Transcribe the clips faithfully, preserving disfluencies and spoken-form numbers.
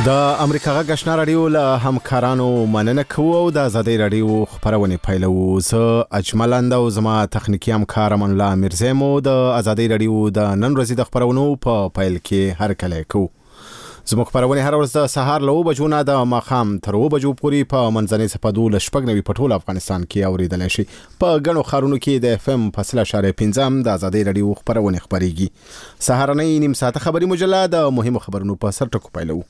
د امریکا غږ آشنا رادیو له همکارانو مننه کوو او د آزادۍ رادیو خبرونه پیلوو. زه اجمل اند او زما تخنیکی همکار امان الله میرزمو د آزادۍ رادیو د نن ورځې د خبرونو په پیل کې هر کله کوو. زموږ خبرونه هر ورځ د سهار له بجو نه د ماښام تر اوه بجو پورې په منځنۍ صفحو له شپږ نوي په ټول افغانستان کې اوریدلای شي. په غنو خارونو کې د اف ام فاصله اشاریه پنځه د آزادۍ رادیو خبرونه خبريږي. سهارنۍ نیم ساعت خبري مجله د مهمو خبرونو په سر ټکو پیلوو.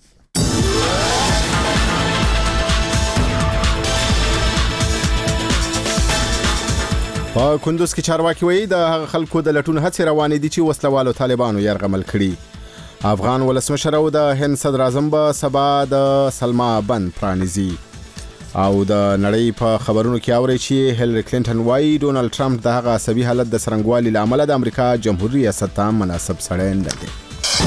په کندوز کې چارواکي وایي د خلکو د لټون هڅې روانې دي چې وسلوالو طالبانو یرغمل کړي. افغان ولسمشر او د هند صدر اعظم به سبا د سلما بند پرانیزي. او د نړۍ په خبرونو کې اوري چې هیلری کلینټن وایي ډونالد ټرمپ د هغه عصبي حالت د سرنګوالي لامل د امریکا جمهوریت ریاست ته مناسب سړی نه دی.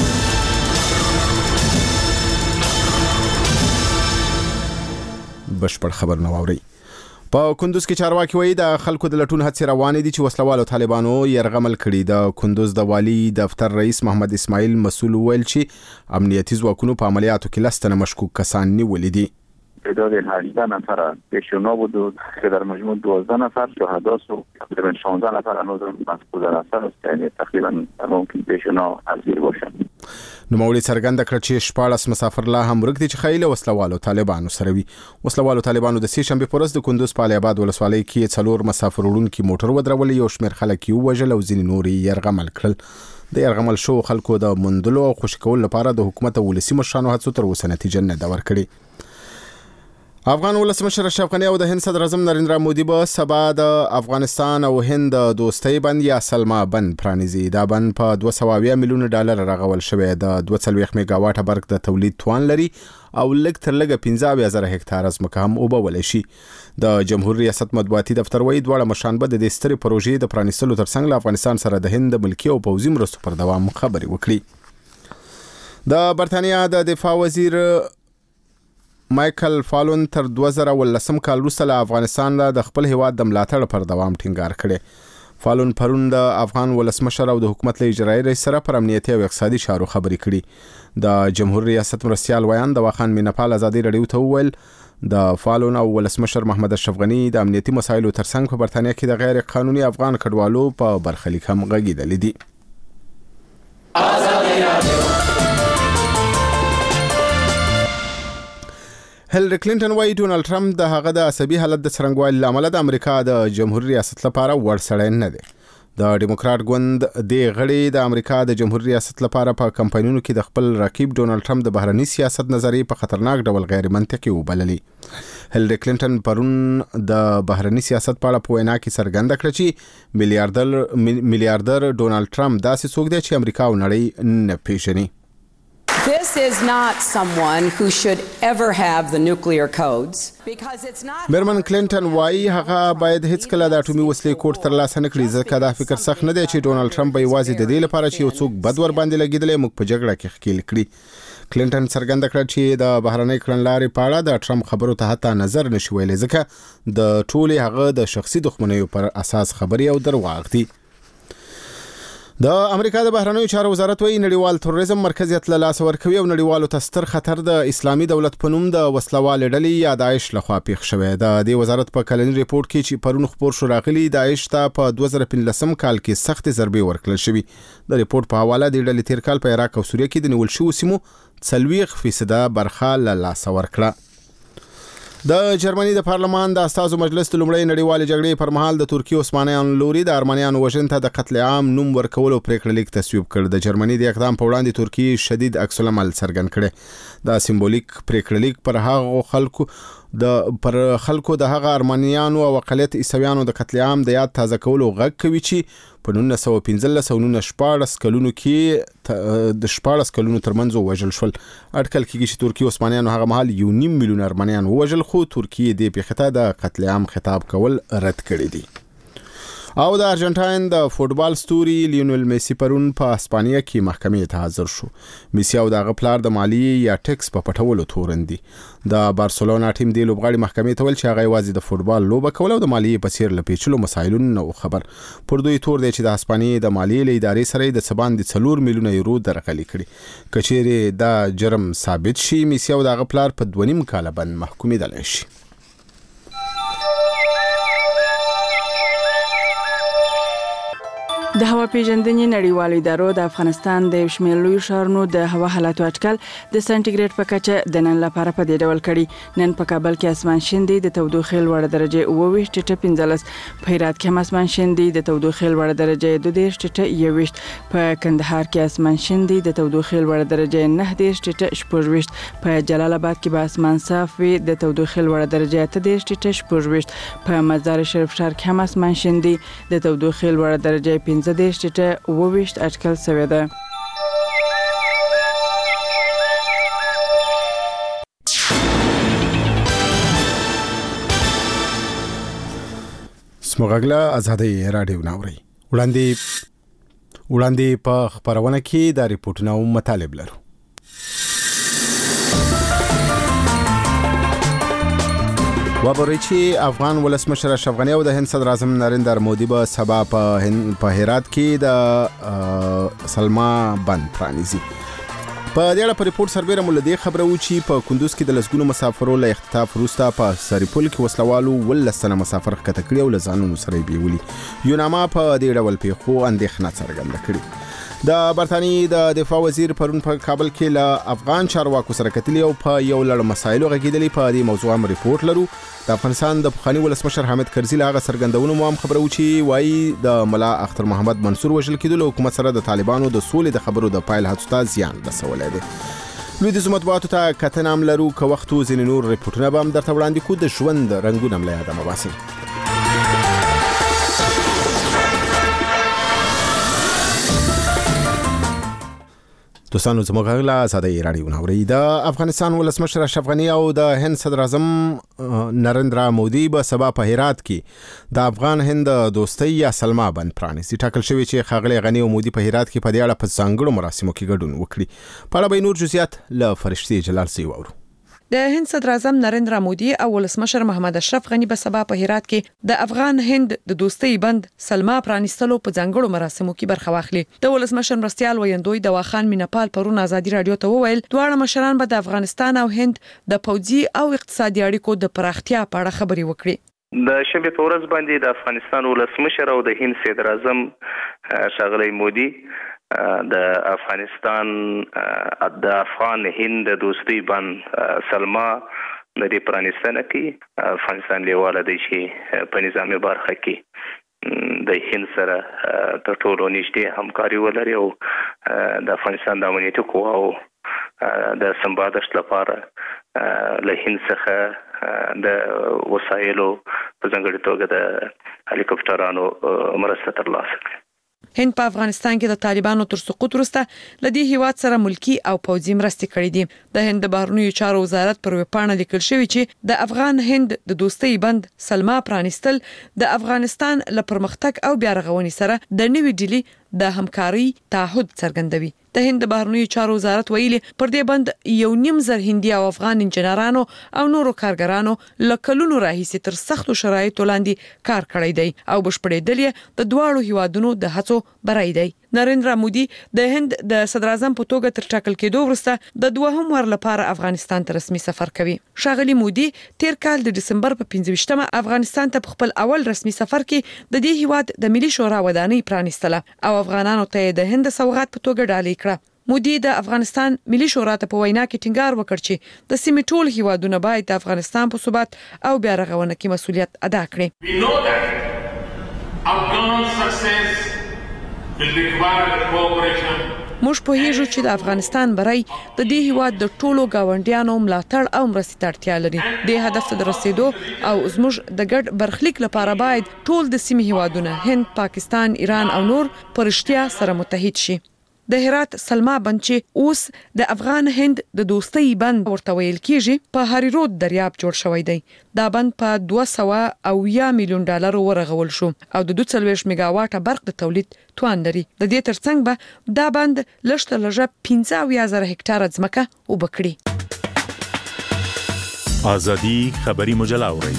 بشپړ خبرونه واوري. په کندوز کې چارواکي وایي د خلکو د لټون هڅې روانې دي چې وسلوالو طالبانو یرغمل کړي. د کندوز د والی دفتر رئیس محمد اسماعیل مسؤل ویل چې امنیتي ځواکونو په عملیاتو کې لستنه مشکوک کسان نیولې دي. تعداد هجده نفر پیشونا بود که در مجموع دوازده نفر شهدا و تقریبا شانزده نفر هنوز مفقود الاثر است، یعنی تقریبا ممکن پیشونا حاضر باشند. نوموړي څرګنده کړه چې شپاړس مسافر لا هم ورک دي چې خیل وسلوالو طالبانو سره وي. وسلوالو طالبانو د سې شنبه پورز د کندوز په علي آباد ولسوالۍ کې څلور مسافر وړونکي موټر ودرول، یو شمېر خلک یې وژل او ځینې نور یې یرغمل کړل. د یرغمل شو خلکو د مندلو او خوشی کولو لپاره د حکومت او ولسي مشرانو هڅو تر اوسه نتیجه نه ده ورکړې. افغان ولسمشر اشرف غنی او د هند صدر اعظم نریندرا مودي به سبا د افغانستان او هند د دوستۍ بند یا سلما بند پرانیزي. دا بند په دوه سوه اویا میلیونه ډالر رغول شوی د دوه څلوېښت میگا واټه برق د تولید توان لري او لږ تر لږه پنځه اویا زره هکتار ځمکه هم اوبولی شي. د جمهور ریاست مطبوعاتي دفتر وایي دواړه مشران به د دې سترې پروژې د پرانیستلو ترڅنګ له افغانستان سره د هند د ملکي او پوځي مرستو پر دوام خبرې وکړي. د برتانیا د دفاع وزیر مایکل فالون تر دوه زره ولسم کال وروسته له افغانستان د خپل هیواد د ملاتړ پر دوام ټینګار کړي. فالون پرون د افغان ولسمشر او د حکومت له اجرایي رئیس سره پر امنیتي او اقتصادي چارو خبرې کړي. د جمهور ریاست مرستیال ویان د واخان مینپال آزادۍ رادیو ته وویل د فالون او ولسمشر محمد اشرف غنی د امنیتي مسایلو ترڅنګ په برتانیا کې د غیر قانوني افغان کډوالو په برخلیک هم غږیدلې دي. هیلری کلینټن وایي ډونالد ټرمپ د هغه د عصبي حالت د څرنګوالي لامل د امریکا د جمهوریت ریاست لپاره وړ سړی نه دی. د ډیموکرات ګوند د غړي د امریکا د جمهوریت ریاست لپاره په کمپاینونو کې د خپل رقیب ډونالد ټرمپ د بهرني سیاست نظریې په خطرناک ډول غیر منطقي وبللي. هیلری کلینټن پرون د بهرني سیاست په اړه په وینا کې څرګنده کړه چې میلیارډر میلیارډر ډونالد ټرمپ داسې څوک دی چې امریکا او نړۍ نه پیژني. This is not someone who should ever have the nuclear codes because it's not. مرمن کلینټن وایي هغه باید هیڅ کله د اټومي وسلې کوډ ترلاسه نه کړي ځکه دا فکر سخت نه دی چې ډونالد ټرمپ به یوازې د دې لپاره چې یو څوک بد ور باندې لګیدلی موږ په جګړه کې ښکیل کړي. کلینټن څرګنده کړه چې د بهرنۍ کړنلارې په اړه د ټرمپ خبرو ته حتی نظر نشي ویلی ځکه د ټولې هغه د شخصي دښمنیو پر اساس خبرې او درواغ دي. د امریکا د بهرنیو چارو وزارت وایي نړیوال تروریزم مرکزیت له لاسه ورکوي او نړیوالو ته ستر خطر د اسلامي دولت په نوم د وسلوالې ډلې یا داعش لخوا پیښ شوی. د دې وزارت په کلني ریپورت کې چې پرون خبر شو راغلي داعش ته په دوه زره پنځلسم کال کې سخت ضربې ورکړل شوې. د ریپورت په حواله د ډلې تیر کال په عراق او سوریه کې د نیول شوو سیمو څلوېښت فیصده برخه له لاسه ورکړه. د جرمني د پارلمان د استازو مجلس د لومړۍ نړیوالې جګړې پر مهال د ترکیې عثمانیانو لوري د ارمنیانو وژنې ته د قتل عام نوم ورکولو پریکړه لیک تصویب کړ. د جرمني د اقدام په وړاندې ترکیې شدید عکس العمل څرګند کړي. دا سمبولیک پریکړه لیک پر هغه خلکو د پر خلکو د هغه ارمنیانو او اقلیت عیسویانو د قتل عام د یاد تازه کولو غږ کوي چې په نولس سوه پنځلس او نولس شپاړس کلونو کې د شپاړس کلونو ترمنځ وژل شول. اټکل کېږي چې ترکیې عثمانیانو هغه مهال یو نیم میلیون ارمنیان وژل خو ترکیې دې پیښې ته د قتل عام خطاب کول رد کړی دی. او د ارجنټاین د فوتبال ستوري لیونل میسی پرون په اسپانیا کې محکمې ته حاضر شو. میسی او دغه پلار د مالی یا ټیکس په پټولو تورندي. د بارسلونا ټیم دی لوبغاړي محکمې ته ول چې هغه یوازې د فوتبال لوبه کول او د مالی په څیر لپیچلو مسایلو نه خبر. پر دوی تور دی چې د اسپانیا د مالی ادارې سره د سبان د څلور میلیونه یورو درغلي کړي. کچېره دا جرم ثابت شي میسی او دغه پلار په دوه نیم کال باندې محکومېدل شي. د هوا پیژندنې نړیوالو ادارو د افغانستان د شمال لوی ښارونو د هوا حالت اټکل د سنټیګریډ په کچه د نن لپاره په دې ډول کړي. نن په کابل کې اسمان شین دی، د تودوخې لوړه درجه اوه ویشت ټیټه پنځلس، په هرات کې هم اسمان شین دی، د تودوخې لوړه درجه دوه دېرش ټیټه یو ویشت، په کندهار کې اسمان شین دی، د تودوخې لوړه درجه نه دېرش ټیټه شپږ ویشت، په جلال آباد کې به اسمان صاف وي، د تودوخې لوړه درجه اته دېرش ټیټه شپږ ویشت، په مزار شریف ښار کې هم اسمان شین دی، د تودوخې لوړه درجه پنځه دېرش ټیټه اوه ویشت اټکل شوې ده. سمغلا ازادي رادیو ناوري وړاندې وړاندې په خبرونه کې د ریپورتونو مطالب لرو. وبري چې افغان ولسمشر اشرف غنی او د هند صدر اعظم نریندر مودي به سبا په هند په هرات کې د سلما بند پرانیزي. په دې اړه په ریپورت سربېره مولدي خبره و چې په کندوز کې د لسګونو مسافرو له اختطاف وروسته په سریپول کې وسلوالو ولس سنه مسافر ښکته کړي او له ځانونو سره یې بیولي. یوناما په دې ډول پیښو اندېښنه څرګنده کړې. د برتانیې د دفاع وزیر پرون په کابل کې له افغان چارواکو سره کتلي او په یو لړ مسایلو غږېدلي. په دې موضوع هم ریپورت لرو. د افغانستان د پخواني ولسمشر حامد کرزي له هغه څرګندونو مو هم خبره و چې وایي د ملا اختر محمد منصور وژل کېدلو حکومت سره د طالبانو د سولې د خبرو د پایل هڅو ته زیان رسولی دی. لویدیځو مطبوعاتو ته کتنه هم لرو. که وخت و ځینې نور ریپورټونه به هم درته وړاندې کړو. د ژوند رنګونه هم له یاده مه باسئ. دوستانو زموږ غږ له ازادۍ راډیو ناوري. د افغانستان ولسمشر اشرف غنی او د هند صدر اعظم نریندرا مودي به سبا په هرات کې د افغان هند دوستۍ یا سلما بند پرانیزي. ټاکل شوی چې ښاغلي غنی او مودي په هرات کې په دې اړه په ځانګړو مراسمو کې ګډون وکړي. په اړه به نور جزئیات له فرشتي جلال سي واورو. د هند صدر اعظم نریندرا مودي او ولسمشر محمد اشرف غنی به سبا په هرات کې د افغان هند د دوستۍ بند سلما پرانیستلو په ځانګړو مراسمو کې برخه واخلي. د ولسمشر مرستيال ویندوی د واخان مینپال پرون ازادي رادیو ته وویل دواړه مشران به د افغانستان او هند د پوځي او اقتصادي اړیکو د پراختیا په اړه خبرې وکړي. د شنبه په ورځ باندې د افغانستان ولسمشر او د هند صدر اعظم ښاغلی مودي د افغانستان د افغان هند دوستۍ بند سلما د دې پرانیستنه کې افغانستان لیواله دی چې په نظامي برخه کې د هند سره تر ټولو نږدې همکاري ولري او د افغانستان د امنیتي قواو د سمبادښت لپاره له هند څخه د وسایلو په ځانګړي توګه د هلیکوپټرانو مرسته ترلاسه کړي. هند په افغانستان کې د طالبانو تر سقوط وروسته لدی هیواد سره ملکی او پوځي مرستې کړې دي. د هند د بهرنیو چارو وزارت پر ویبپاڼه لیکل شوی چې د افغان هند د دوستۍ بند سلما پرانیستل د افغانستان له پرمختګ او بیا رغونې سره د نوې ډیلي د همکاري تعهد څرګندوي. د هند د بهرنیو چارو وزارت ویلي پر دې بند یو نیم زر هندي او افغان انجنیرانو او نورو کارګرانو لکلونو راهیسي تر سختو شرایطو لاندې کار کړی دی او بشپړېدل یې د دواړو هیوادونو د هڅو برای دی. نریندرا مودي د هند د صدر اعظم په توګه تر ټاکل کېدو وروسته د دوهم ور لپاره افغانستان ته رسمي سفر کوي. ښاغلي مودي تیر کال د دسمبر په پنځه ویشتمه افغانستان ته خپل اول رسمي سفر کې د دې هیواد د ملي شورا ودانۍ پرانیستله او افغانانو ته د هند سوغات په توګه ډالۍ کړه. مودي د افغانستان ملي شورا ته په وینا کې ټینګار وکړ چې د سیمې ټول هیوادونه باید د افغانستان په ثبات او بیا رغونه کې مسؤلیت ادا کړي. موږ پوهیږو چې د افغانستان برای د دې هیواد د ټولو گاونډیانو ملاتړ او مرستې ته اړتیا لري. د هدف ته رسیدو او زموږ د ګډ برخلیک لپاره باید ټول د سیمې هیوادونه هند، پاکستان، ایران او نور پرشتیا سره متحد شي. د هرات سلما بند چې اوس د افغان هند د دوستۍ بند ورته ویل کیږي په هری رود دریاب جوړ شوی دی. دا بند په دوه سوه اویا میلیون ډالر ورغول شو او د دوه څلوېښت میگاواټه برق د تولید توان لري. د دې ترڅنګ به دا بند لږ تر لږه پنځه اویا زره هکټاره ځمکه اوبه کړي. آزادی خبری مجله اورئ.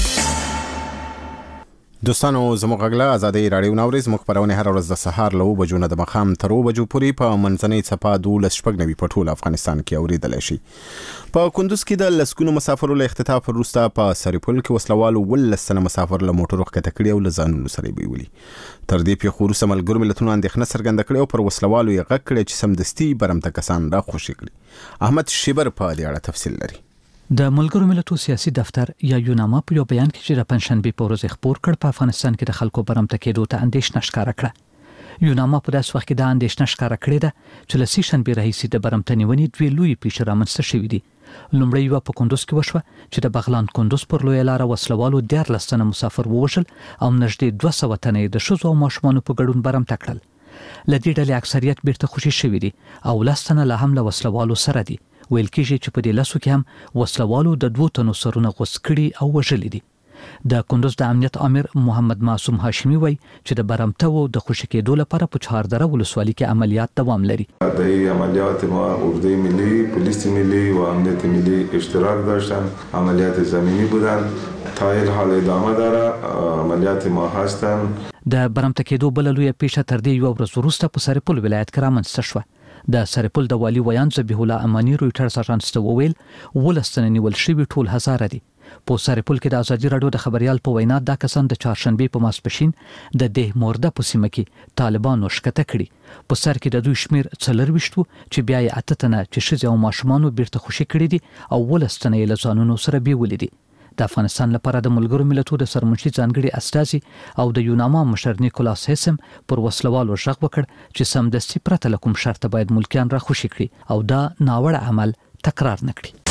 دوستانو زموږ غږ آزادۍ راډیو ناوري زموږ خپرونه هر ورځ د سهار له اوه بجو نه د ماښام تر اوه بجو پورې په منځنۍ څپه دولس شپږ نوي په ټول افغانستان کې اوریدلی شي. په کندوز کې د لسګونو مسافرو له اختطاف وروسته په سرپل کې وسلوالو ولس تنه مسافر له موټرو ښکته کړي او له ځانونو سره یې بیولي. تر دې پیښو وروسته ملګرو ملتونو اندېښنه څرګنده کړې او پر وسلوالو یې غږ کړی چې سمدستي برمته کسان راخوشي کړي. احمد شیبر په دې اړه تفصیل لري. د ملګرو ملتونو سیاسي دفتر یا یوناما په یو بیان کې چې د پنځشنبه په ورځ خبر کړ په افغانستان کې د خلکو برمته کېدو ته اندېښنه ښکاره کړه. یوناما په داس وخت کې د اندېښنه ښکاره کړې ده چې له سې شنبه راهیسې د برمته نیونې دوی لوی پیښې رامنځته شوې دي. لومړی یو په کندوز کې وشوه چې د بغلان کندوز پر لوی لار وسلوالو دیارلس تنه مسافر ووژل او نږدې دوه سوه تنه د ښځو او ماشومانو په ګډون برمته کړل. له دې ډلې اکثریت بیرته خوشي شوي دي او لس تنه لا هم له وسلوالو سره دي. ویل کېږي چې په دې لسو کې هم وسلوالو د دوه تنو سرونه غوڅ کړي او وژلي دي. د کندوز د امنیت امیر محمد معصوم هاشمي وایي چې د برمته و د خوشي کېدو لپاره په چهاردره ولسوالۍ کې عملیات دوام لري. در عملیات ما اردوی ملی، پلیس ملی و امنیت ملی اشتراک داشتن. عملیات زمینی بودن. تا این حال ادامه داره. عملیات ما هستن. د برمته کېدو بل لوی پیښه تر دې یو ورځ وروسته په سرپل ولایت کې رامنځته شوه. د سرپل د والي ویان ذبیح الله امانی رویټرز اژانس ته وویل ولس تنه نیول شوي ټول هزاره دي. په سرپل کې د ازادي راډیو د خبريال په وینا دا کسان د چهارشنبه په ماسپښین د ده مورده په سیمه کې طالبانو ښکته کړي. په سر کې د دوی شمیر څلرويشت چې بیا یې اته تنه چې ښځې او ماشومان بیرته خوشي کړي دي او ولس تنه یې له ځانونو سره بیولې دي. د افغانستان لپاره د ملګرو ملتونو د سرمنشي ځانګړي استازي او د یوناما مشر نیکولاس هیسم پر وسلوالو غږ وکړ چې سمدستي پرته له کوم شرط باید ملکیان را خوشي کړي او دا ناوړه عمل تکرار نه کړي.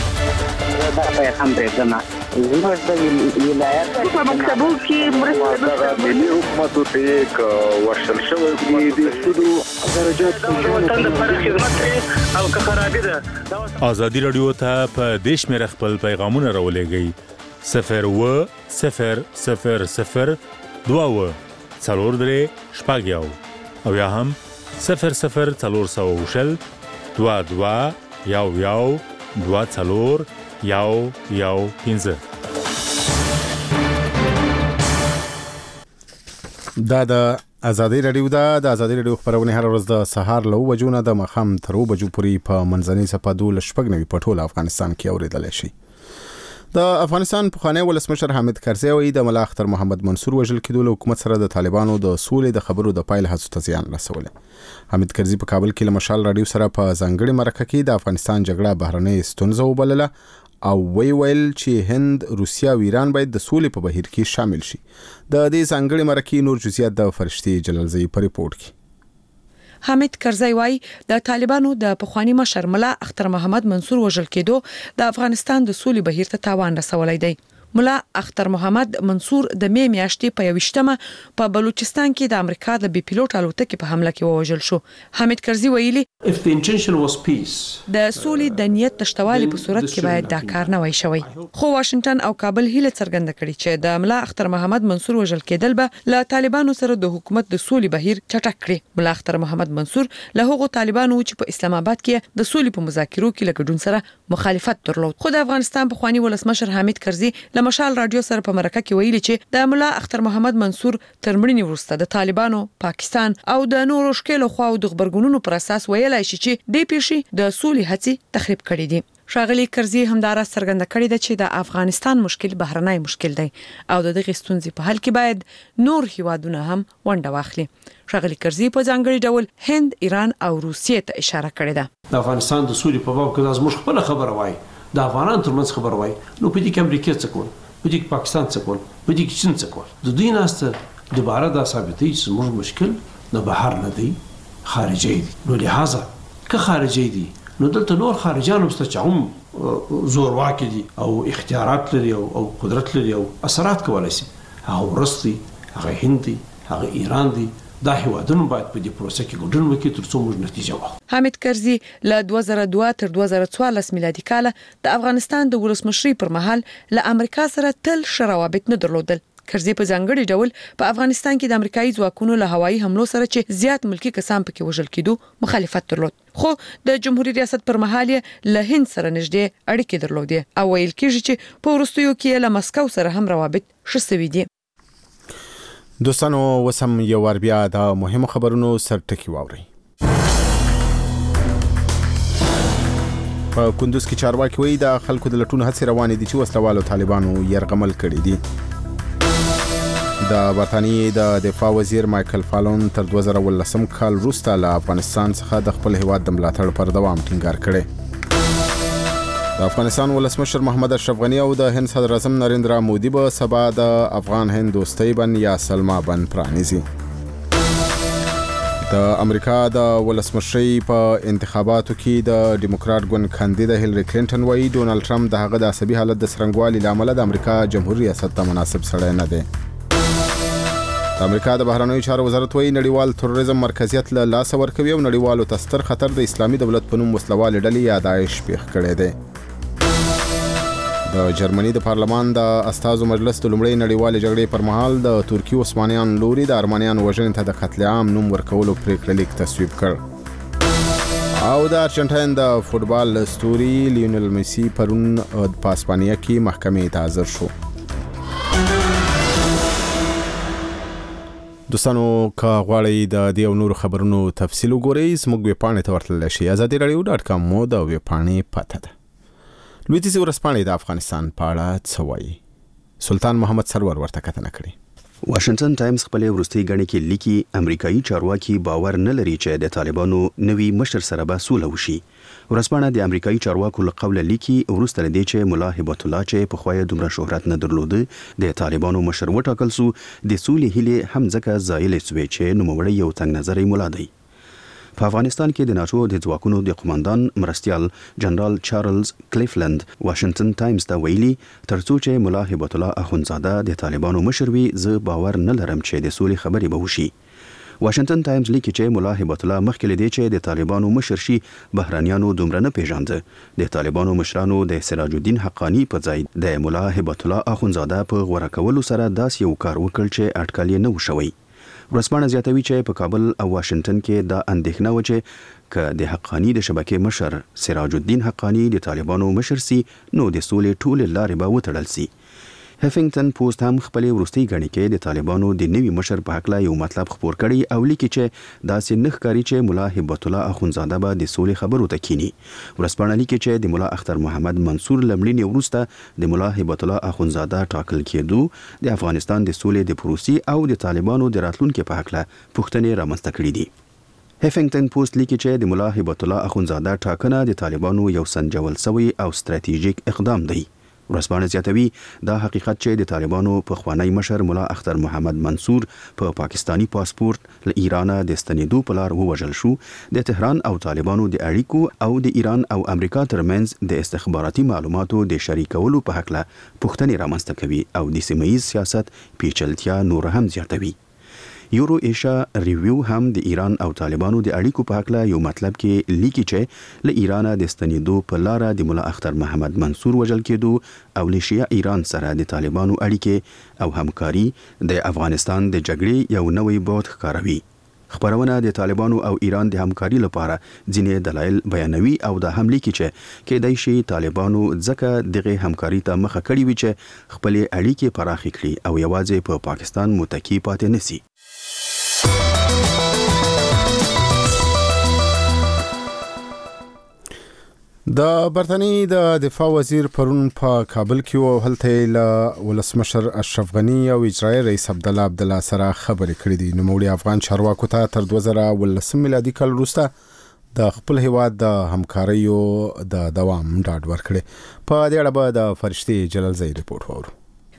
دا پیغام دی زما زموږ د ولایت په مکتبو کې مرسته ملي حکومت ته یک ورشل شوی دی د سودو درجات وطن لپاره خدمت کوي او که خرابې ده. آزادي راډیو ته په دیش مې خپل پیغامونه راولېږئ. صفر و صفر صفر صفر دوه و څلور درې شپږ یو او یا هم صفر صفر څلور سوه شل دوه دوه یو یو دوه څلور یو یو پنځه. دا د آزادۍ راډیو دا د آزادۍ راډیو خبرونه هر ورځ د سهار له اوه بجو نه د ماښام تر اوه بجو پورې په منځنۍ څپه دولس شپږ نوي په ټول افغانستان کې اوریدلی شي. د افغانستان پخوانی ولسمشر حامد کرزي وایي د ملا اختر محمد منصور وژل کېدو له حکومت سره د طالبانو د سولې د خبرو د پایل هڅو ته زیان رسولی. حامد کرزي په کابل کې له مشال راډیو سره په ځانګړي مرکه کې د افغانستان جګړه بهرنۍ ستونزه وبلله او وی ویل چې هند، روسیا او ایران باید د سولې په بهیر کې شامل شي. د دې ځانګړي مرکې نور جزئیات د فرشتي جلالزئی په ریپورت کې. حامد کرزي وایي د طالبانو د پخوانی مشر ملا اختر محمد منصور وژل کېدو د افغانستان د سولې بهیر ته تاوان رسولی دی. ملا اختر محمد منصور د می میاشتې په یوشتمه په بلوچستان کې د امریکا د بي پيلوټ الوتکې په حمله کې ووژل شو. حامد کرزي ویلي د سولې د نیت تشتوالي په صورت کې باید دا کار نه وای شوی. خو واشنگټن او کابل هیله څرګنده کړې چې د ملا اختر محمد منصور وژل کېدل به له طالبانو سره د حکومت د سولې بهیر چټک کړي. ملا اختر محمد منصور له هغو طالبانو چې په اسلام آباد کې د سولې په مذاکرو کې له ګډون سره مخالفت درلود. خو د افغانستان پخوانی ولسمشر حامد کرزي له مشال راډیو سره په مرکه کې ویلي چې د ملا اختر محمد منصور تر مړینې وروسته د طالبانو، پاکستان او د نورو ښکېلو خواو د خبرګونونو پر اساس ویلای شي چې دې پیښې د سولې هڅې تخریب کړي دي. ښاغلي کرزي همدارا څرګنده کړې ده چې د افغانستان مشکل بهرنی مشکل دی او د دغه ستونزې په حل کې باید نور هیوادونه هم ونډه واخلي. ښاغلي کرزي په ځانګړي ډول هند، ایران او روسیې ته اشاره کړې ده. د افغانستان د سولې په باب کې زموږ خپل خبره وای، د افغانانو ترمنځ خبره وای، نو په دې کې امریکا څه کول، په دې کې پاکستان څه کول، په دې کې چین څه کول. د دوی ناسته دوباره دا ثابتوي چې زموږ مشکل نه بهر نه دی، خارجي دی. نو لہذا که خارجي دی نو دلته نور خارجيان هم چې هم زور واکي دي او اختیارات لري او قدرت لري او اثرات کولای شي. هغه ورستي، هغه هند دي، هغه ایران دي، دا هیوادونه باید په دې پروسه کې ګډون وکړي ترڅو موږ نتیجه واخلو. حامد کرزي له دوه زره دوه تر دوه زره څوارلس میلادي کال د افغانستان د ولسمشرۍ پر مهال له امریکا سره تل ښه روابط نه درلودل. کرزي په ځانګړي ډول په افغانستان کې د امریکایي ځواکونو له هوایي حملو سره چې زیات ملکی کسان پکې وژل کېدو مخالفت درلود، خو د جمهوریت ریاست پر مهال یې له هند سره نږدې اړیکې درلودې او ویل کېږي چې په وروستیو کې له مسکو سره هم روابط ښه شوي دي. دوستانو وسم یو ور بیا د مهمو خبرونو سرټکی واوري. په کندوز کې چارواکي وایي د خلکو د لټون هڅې روانې دي چې وسلوالو طالبانو يرغمل کړي دي. د برتانیې د دفاع وزیر مایکل فالون تر دوه زره ولسم کال وروسته له افغانستان څخه د خپل هیواد د ملاتړ پر دوام ټینګار کړی. د افغانستان ولسمشر محمد اشرف غنی او د هند صدر اعظم نریندرا مودي به سبا د افغان هند دوستۍ بن یا سلما بن پرانیزي. د امریکا د ولسمشرۍ په انتخاباتو کې د ډیموکرات ګوند کاندید هیلری کلینټن وایي ډونالد ټرمپ د هغه د عصبي حالت د څرنګوالي لامل د امریکا جمهوریت ریاست ته مناسب سړی نه دی. د امریکا د بهرنیو چارو وزارت وایي نړیوال تروریزم مرکزیت له لاس ورکوي او نړیوالو ته ستر خطر د اسلامي دولت په نوم وسلوالې ډلې یا داعش پیښ کړی دی. د جرمني د پارلمان د استازو مجلس د لومړۍ نړیوالې جګړې پر مهال د ترکی عثمانیان لوري د ارمنیان وژنې ته د قتل عام نوم ورکولو پریکړه لیک تصویب کړ. او د ارجنټاین د فوتبال ستوري لیونل میسی پرون په اسپانیا کې محکمې ته حاضر شو. دوستانو که غواړئ د دې او نورو خبرونو تفصیل وګورئ زموږ ویبپاڼې ته ورتللی شئ. ازادي راډیو ډاټ کام مو د ویبپاڼې پته ده. لویدیځې ورځپاڼې د افغانستان په اړه څه وایي؟ سلطان محمد سرور ورته کتنه کړې. واشنگټن ټایمز خپلې وروستۍ غڼې کې لیکي امریکایي چارواکي باور نه لري چې د طالبانو نوي مشر سره به سوله وشي. ورځپاڼه د امریکایي چارواکو له قوله لیکي وروسته له دې چې ملا هبت الله چې په خوایه دومره شهرت نه درلوده د طالبانو مشر وټاکل سو د سولې هیلې هم ځکه زایلې سوې چې نوموړی یو تنګ نظري مولا دی. په افغانستان کې د ناتو د ځواکونو د قوماندان مرستيال جنرال چارلز کلیفلند واشنگټن ټایمز ته ویلي ترڅو چې ملا هبت الله اخونزاده د طالبانو مشر وي زه باور نه لرم چې د سولې خبرې به وشي. واشنگټن ټایمز لیکي چې ملا هبت الله مخکې لدی چې د طالبانو مشر شي بهرانيانو دومره نه پیژانده. د طالبانو مشرانو د سراج الدین حقانی په ځای د ملا هبت الله اخونزاده په غوړه کولو سره داس یو کار وکړ چې اټکل یې نه وشوي. ورسپانه زیاتوي چې په کابل او واشنگټن کې دا اندېښنه و چې ک د حقانی د شبکې مشر سراج الدین حقانی د طالبانو مشر سي نو د سولې ټول لارې به وتړل سي. هفینګټن پوسټ هم خپلې وروستۍ غڼې کې د طالبانو د نوي مشر په حق لا یو مطلب خبر کړي او لیکي چې داسې نه ښکاري چې ملا هبت الله اخونزاده به د سولې خبرو ته کینی. ورسپانه لیکي چې د ملا اختر محمد منصور لمړینې وروسته د ملا هبت الله اخونزاده ټاکل کېدو د افغانستان د سولې د پروسې او د طالبانو د راتلونکو په حق لا پوښتنې رامنځته کړې دي. هفینګټن پوسټ لیکي چې د ملا هبت الله اخونزاده ټاکنه د طالبانو یو سنجول سوی او ستراتیژیک اقدام دی. ورسپانه زیاتوي دا حقیقت چې د طالبانو په خوانی مشر ملا اختر محمد منصور په پا پاکستانی پاسپورت له ایران د ستنېدو په لار ووژل شو د تهران او طالبانو د اړیکو او د ایران او امریکا ترمنځ د استخباراتي معلوماتو د شریکولو په حق له پوښتنې رامنځته کوي او د سیمه‌ییز سیاست پیچلتیا نور هم زیاتوي. یورو ایشیا ریویو هم د ایران او طالبانو د اړیکو په حق له یو مطلب کې لیکي چې له ایران د ستنېدو په لار د مولا اختر محمد منصور وژل کېدو او له شیعه ایران سره د طالبانو اړیکې او همکاري د افغانستان د جګړې یو نوې بعد ښکاروي. خبرونه د طالبانو او ایران د همکاري لپاره ځینې دلایل بیانوي او د هم لیکي چې کېدای شي طالبانو ځکه دغه همکاري ته مخه کړې وي چې خپل اړیکې پراخې کړي او یوازې په پا پاکستان متکی پاتې نشي. د برتانیې د دفاع وزیر پرون په کابل کې و هلته له ولسمشر اشرف غنی او اجرایي رئیس عبد الله عبد الله سره خبرې کړې دي. نو موږ افغان چارواکو ته تر دوه زره ولسم میلادي کال وروسته د خپل هیواد د همکاریو د دوام ډاډ ورکړي. په دې اړه به د فرشتي جلال زئی ریپورت وورو.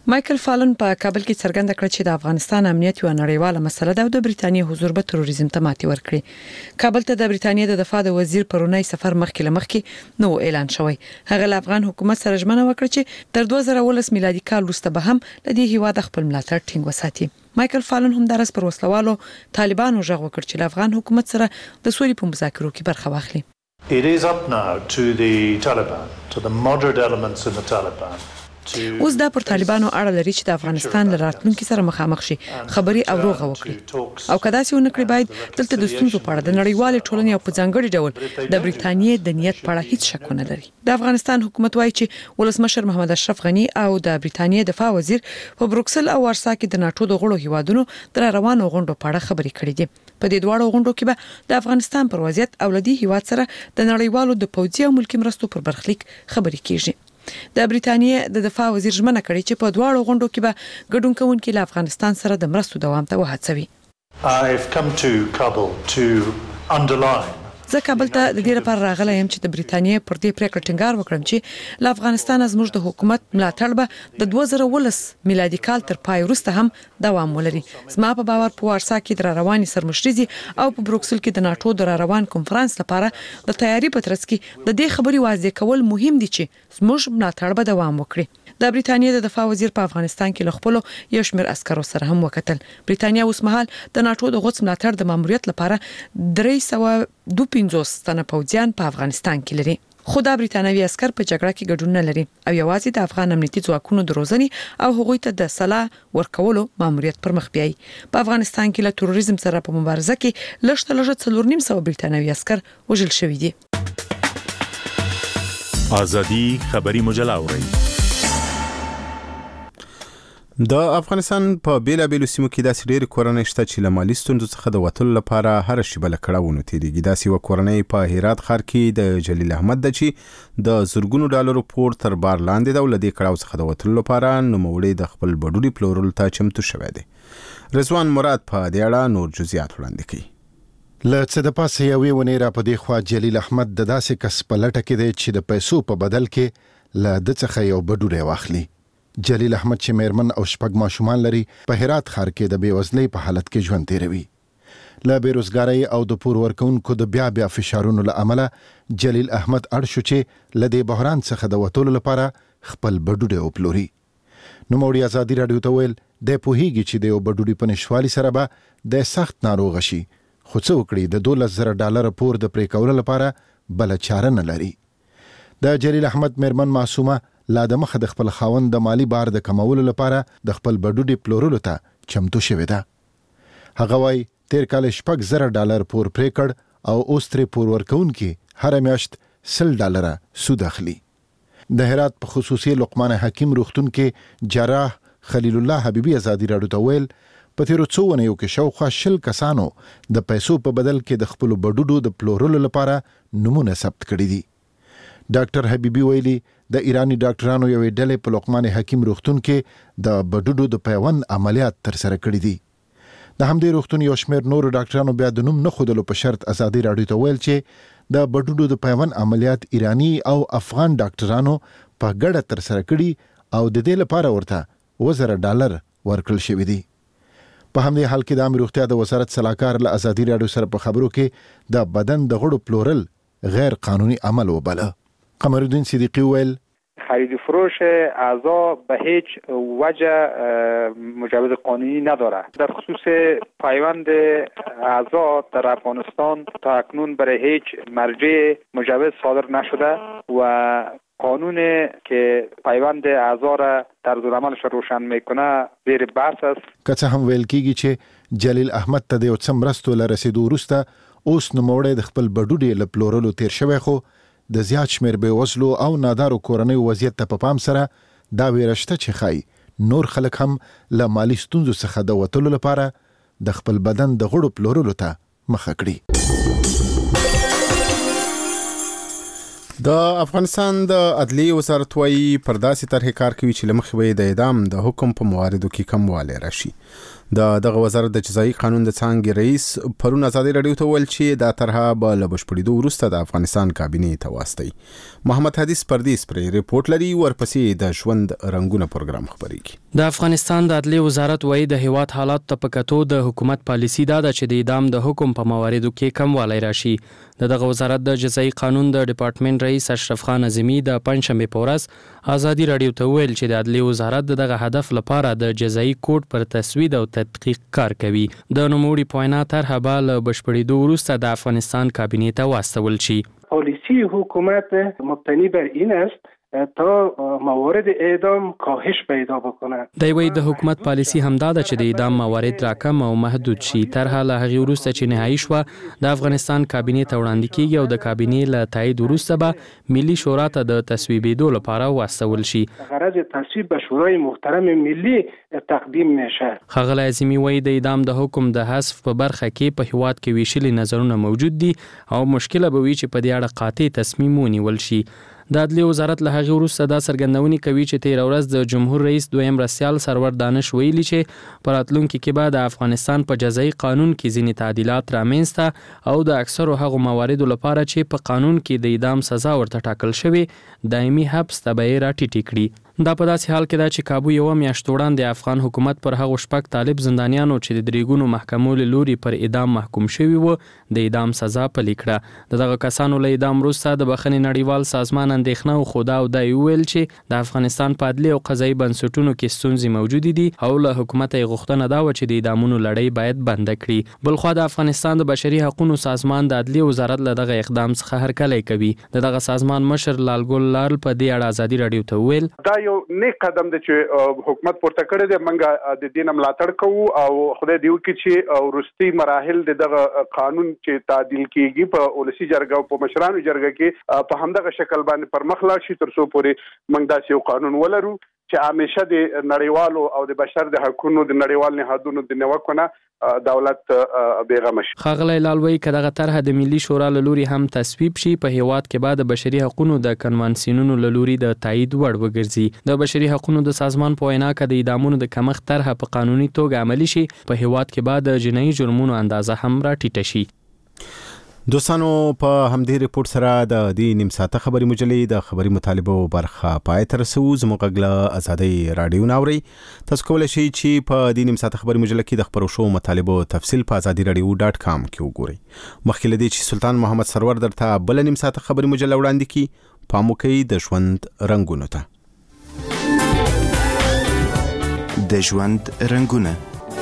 مایکل فالن په کابل کې څرګنده کړه چې د افغانستان امنیت یو نړیواله مسله ده او د بریتانیا حضور به تروریزم ته ماتې ورکړي. کابل ته د بریتانیا د دفاع د وزیر پرونی سفر مخکې لمخکې نو اعلان شوی. هغه له افغان حکومت سره ژمنه وکړه چې تر دوه زره ولس میلادي کال وروسته به هم لدې هیواد خپل ملاتړ ټینګ وساتي. مایکل فالن هم درس پر وسلوالو طالبانو ژغ وکړ چې له افغان حکومت سره د سولې په مذاکرو کې برخه واخلي. It is up now to the Taliban, to the moderate elements in the Taliban. اوس دا پر طالبانو اړه لري چې د افغانستان له راتلونکي سره مخامخ شي، خبري او روغه وکړي او کدا چې ونکړي باید دلته د ستونزو په اړه د نړیوال ټولنې او په ځانګړي ډول د بریتانیې د نیت په اړه هیڅ شک نه لري. د افغانستان حکومت وایي چې ولسمشر محمد اشرف غنی او د بریتانیې دفاع وزیر په بروکسل او وارسا کې د ناتو د غړو هیوادونو در روانو غونډو په اړه خبري کړې دي. په دې دواړو غونډو کې به د افغانستان پر وضعیت او لدی هیواد سره د نړیوالو د پوځي او ملکی مرستو پر برخلیک خبري کیږي. د بریتانیې د دفاع وزیر ژمنه کړې چې په دواړو غونډو کې به ګډون کوونکي له افغانستان سره د مرستو دوام ته وهڅوي. I've come to Kabul to underline زه کابل ته د دې لپاره راغلی یم چې د بریتانیې پر دې پریکړه ټینګار وکړم چې له افغانستان زموږ د حکومت ملاتړ به د دوه زره ولس میلادي کال تر پای وروسته هم دوام ولري. زما په باور په وارسا کې د رواني سرمشريزي او په بروکسل کې د ناتو د روان کنفرانس لپاره د تیاری په ترڅ کې د دې خبري واضح کول مهم دي چې زموږ ملاتړ به دوام وکړي. د بریتانیې د دفاع وزیر په افغانستان کې له خپل یو شمېر عسکرو سره هم وکتل. بریتانیا اوس مهال د ناتو د غوڅ ملاتړ د ماموریت لپاره درې سوه دوه پنځوس تنه پوځیان په افغانستان کې لري. خو دا بریتانوي عسكر په جګړه کې ګډون نه لري او یوازې د افغان امنیتي ځواکونو د روزنې او هغوی ته د سلاح ورکولو ماموریت پر مخ بیاي. په افغانستان کې له تروریزم سره په مبارزه کې لږ تر لږه څلور نیم سوه بریتانوي عسكر وژل شوي دي. ازادي خبري مجله اوري. د افغانستان په بیلابېلو سیمو کې داسې ډېرې کورنۍ شته چې له مالي ستونزو څخه د وتلو لپاره هره شیبه له کړاوونو تېرېږي. داسې یوه کورنۍ په هرات ښار کې د جلیل احمد ده چې د زرګونو ډالرو پور تر بار لاندې ده او له دې کړاو څخه د وتلو لپاره نوموړی د خپل بډوډي پلورلو ته چمتو شوی دی. رضوان مراد په دې اړه نور جزئیات وړاندې کوي. له څه د پاسه یوې ونې را په دې خوا جلیل احمد د داسې کس په لټه کې دی چې د پیسو په بدل کې له ده څخه یو بډوډی واخلي. جلیل احمد چې میرمن او شپږ ماشومان لري په هرات ښار کې د بېوزلۍ په حالت کې ژوند تیروي. له بېروزګارۍ او د پور ورکوونکو د بیا بیا فشارونو له امله جلیل احمد اړ شو چې له دې بحران څخه د وتلو لپاره خپل بډوډی وپلوري. نوموړي ازادي راډیو ته ویل دی پوهیږي چې د یو بډوډي په نشتوالي سره به د سخت ناروغه شي، خو څه وکړي د دولس زره ډالره پور د پرې کولو لپاره بله چاره نه لري. د جلیل احمد میرمن معصومه لا د مخه د خپل خاوند د مالی بار د کمولو لپاره د خپل بډوډي پلورلو ته چمتو شوې ده. هغه وایي تیر کال شپږ زره ډالر پور پرې کړ او اوس ترې پور ورکوونکي هره میاشت سل ډالره سود اخلي. د هرات په خصوصي لقمان حکیم روغتون کې جراح خلیل الله حبیبي ازادي راډیو ته ویل په تیرو څو ونیو کې شاوخوا شل کسانو د پیسو په بدل کې د خپلو بډوډو د پلورلو لپاره نمونه ثبت کړي دي. ډاکټر حبیبي ویلي د ایرانی ډاکټرانو یوې ډلې په لقمان حکیم روغتون کې د بډوډو د پیوند عملیات ترسره کړي دي. د همدې روغتون یو شمېر نورو ډاکټرانو بیا د نوم نه ښودلو په شرط ازادي راډیو ته ویل چې د بډوډو د پیوند عملیات ایرانی او افغان ډاکټرانو په ګډه ترسره کړي او د دې لپاره ورته اووه زره ډالر ورکړل شوي دي. په همدې حال کې د عامه روغتیا د وزارت سلاکار له ازادي راډیو سره په خبرو کې د بدن د غړو پلورل غیر قانونی عمل وباله. قمرالدین صدیقی ویل خرید فروش اعضا به هیچ وجه مجوز قانونی نداره. در خصوص پیوند اعضا در افغانستان تا اکنون برای هیچ مرجع مجوز صادر نشده و قانون که پیوند اعضا را طرز عملش روشن میکنه زیر بحث است. که څه هم ویل کیږي چې جلیل احمد ته د یو څه مرستو له رسیدو وروسته اوس نوموړی د خپل بډوډي له پلورلو تیر شوی، خو د زیات شمېر بېوزلو او نادارو کورنیو وضعیت ته په پام سره دا ویره شته چې ښایي نور خلک هم له مالي ستونزو څخه د وتلو لپاره د خپل بدن د غړو پلورلو ته مخه کړي. د افغانستان د عدلیې وزارت وایي پر داسې طرحې کار کوي چې له مخې به د اعدام د حکم په مواردو کې کموالی راشي. د دغه وزارت د جزایي قانون د څانګې رئیس پرون ازادي رادیو ته ویل چې دا طرحه به له بشپړېدو وروسته د افغانستان کابینې ته واستوي. محمد حدیث پردیس پرې ریپورت لري، ورپسې د ژوند رنګونه پروګرام خبرېږي. د افغانستان د عدلي وزارت وایي د هیواد حالات ته په کتو د حکومت پالیسي دا ده چې د اعدام د حکم په مواردو کې کموالی راشي. د دغه وزارت د جزایي قانون د ډپارټمنټ رئیس اشرف خان اعظمي د پنځشنبې په ورځ ازادي رادیو ته ویل چې د عدلي وزارت دغه هدف لپاره د جزایي کوډ پر تصویب او تدقیق کار کوي. د نوموړي په وینا طرحه به له بشپړېدو وروسته د افغانستان کابینې ته واستول شي. پالیسی حکومت مبتنی بر این است تا موارد اعدام کاهش پیدا بکنه. دی وایي د حکومت پالیسی همدا ده چې د اعدام موارد راکم او محدود شي. طرحه له هغې وروسته چې نهایي شوه د افغانستان کابینې ته وړاندې کیږي او د کابینې له تایید وروسته به ملي شورا ته د تصویبېدو لپاره واستول شي. غرض تصویب به شورای محترم ملی تقدیم میشه. ښاغلی اعظمي وایي د اعدام د حکم د حذف په برخه کې په هیواد کې ویشلي نظرونه موجود دي او مشکله به وي چې په دې اړه قاطع تصمیم ونیول شي. د عدلي وزارت له هغې وروسته دا څرګندونې کوي چې تېره ورځ د جمهور رئیس دویم مرستیال سرور دانش ویلي چې په راتلونکي کې به د افغانستان په جزایي قانون کې ځینې تعدیلات رامنځته او د اکثرو هغو مواردو لپاره چې په قانون کې د اعدام سزا ورته ټاکل شوې دایمي حبس ته به یې راټیټې کړي. دا په داسې حال کې ده چې کابو یوه میاشت وړاندې افغان حکومت پر هغو شپږ طالب زندانیانو چې د درېګونو محکمو له لوري پر اعدام محکوم شوي وو د اعدام سزا پلي کړه. د دغه کسانو له اعدام وروسته د بخښنې نړیوال سازمان اندېښنه وښوده او دا یې وویل چې د افغانستان په عدلي او قضایي بنسټونو کې ستونزې موجودې دي او له حکومته یې غوښتنه دا وه چې د اعدامونو لړۍ باید بنده کړي. بلخوا د افغانستان د بشري حقونو سازمان د عدلي وزارت له دغه اقدام څخه هرکلی کوي. د دغه سازمان مشر لالګل لارل په دې اړه ازادي رادیو ته وویل دا یو نیک قدم دی چې حکومت پورته کړی دی. موږ د دې نه ملاتړ کوو او خدای دې وکړي چې وروستي مراحل د دغه قانون چې تعدیل کیږي په ولسي جرګه او په مشرانو جرګه کې په همدغه شکل باندې پر مخ لاړ شي تر څو پورې موږ داسې یو قانون ولرو چې همیشه د نړیوالو او د بشر د حقوقو د نړیوال نهادونو د نیوکونه دولت بیغمه شي. ښاغلی لالوی که دغه طرحه د ملي شورا له لوري هم تصویب شي په هیواد کې به د بشري حقوقو د کنوانسیونونو له لوري د تایید وړ وګرځي. د بشري حقوقو د سازمان په وینا که د اعدامونو د کمښت طرحه په قانوني توګه عملي شي په هیواد کې به د جنایي جرمونو اندازه هم راټیټه شي. دوستانو په همدې ریپورت سره د دې نیم ساعته خبري مجلې د خبري مطالبه برخه پای ته رسو. زموږ غږ ازادي رادیو ناوري تاسو کولای شئ چې په دې نیم ساعته خبري مجلې کې د خبرو شو مطالبه تفصیل په ازادي رادیو ډاټ کام کې وګورئ. مخکې لدی چې سلطان محمد سرور درته بل نیم ساعته خبري مجلې وړاندې کی پام وکړئ د ژوند رنگونو ته. د ژوند رنگونه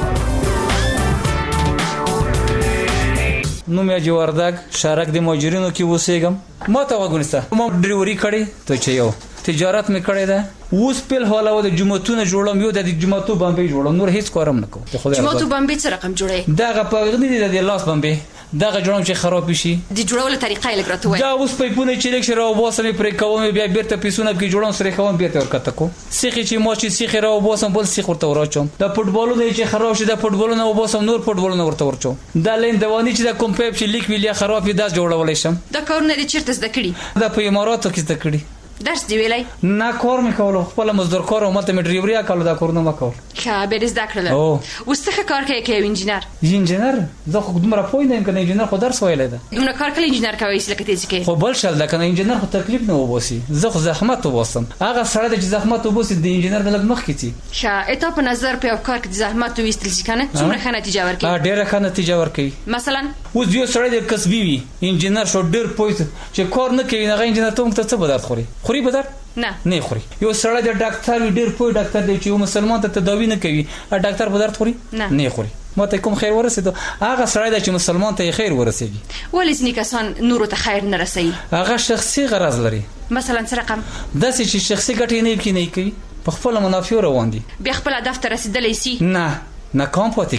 نو مې جوړدک شارک د ماجرینو کې وسېګم ما ته وګونسته ما ډریوري کړی ته چې یو تجارت مې کړی ده اوس په حاله د جمعتون جوړم یو د جمعتو بمبې جوړم نور هیڅ کارم نه کوم. جمعتو بمبې څه رقم جوړې دغه په غنی د لاس بمبې دغه جوړم چې خراب شي د جوړولو طریقه یې لګرته وای دا اوس په پونه چې لیک شراو بوسم پرې کوم بیا بیرته پیسونه کې جوړم سره کوم بیرته ورکته کو سیخي چې ما چې سیخي راو بوسم بل سیخ ورته ورچوم د فوټبالو د چې خراب شي د فوټبالو نه وبوسم نور فوټبالو نه ورته ورچوم دا لین دوانی چې د کوم پیپ چې لیک ویلیا خراب دا جوړولای شم دا کارونه دې چیرته زده کړی دا په اماراتو کې زده کړی درس دی ویلای نه کار مې کولو خپل مزدور کار او ماته مې ډریوري کولو دا کارونه ما کول ښه به دې زده کړل اوس څه کار کوي کې انجینر انجینر زه خو دومره پوه نه یم کنه انجینر خو درس ویلای دا دومره کار کله انجینر کوي چې لکه تیزی کې خو بل شل دا کنه انجینر خو تکلیف نه وباسي زه خو زحمت وباسم هغه سره د زحمت وباسي د انجینر د لګ مخ کیږي ښه اته په نظر په کار کې زحمت وېستل شي کنه څومره ښه نتیجه ورکړي ا ډیره ښه نتیجه ورکړي مثلا اوس یو سره د کسبي وي انجینر شو ډیر پوه چې کار نه کوي نه انجینر ته څه بدر خوري خوري بدر نه نه خوري یو سره د ډاکټر ډیر پوه ډاکټر دی چې مسلمان ته تداوی نه کوي ا ډاکټر بدر خوري نه خوري ماته کوم خیر ورسېدو هغه سره د چې مسلمان ته خیر ورسېږي ولې ځینې کسان نور ته خیر نه رسي هغه شخصي غرض لري مثلا څه رقم داسې چې شخصي ګټې نه کوي نه کوي په خپل منافع روان دي بیا خپل هدف ته رسیدلی سي نه نه کوم پاتې کیږي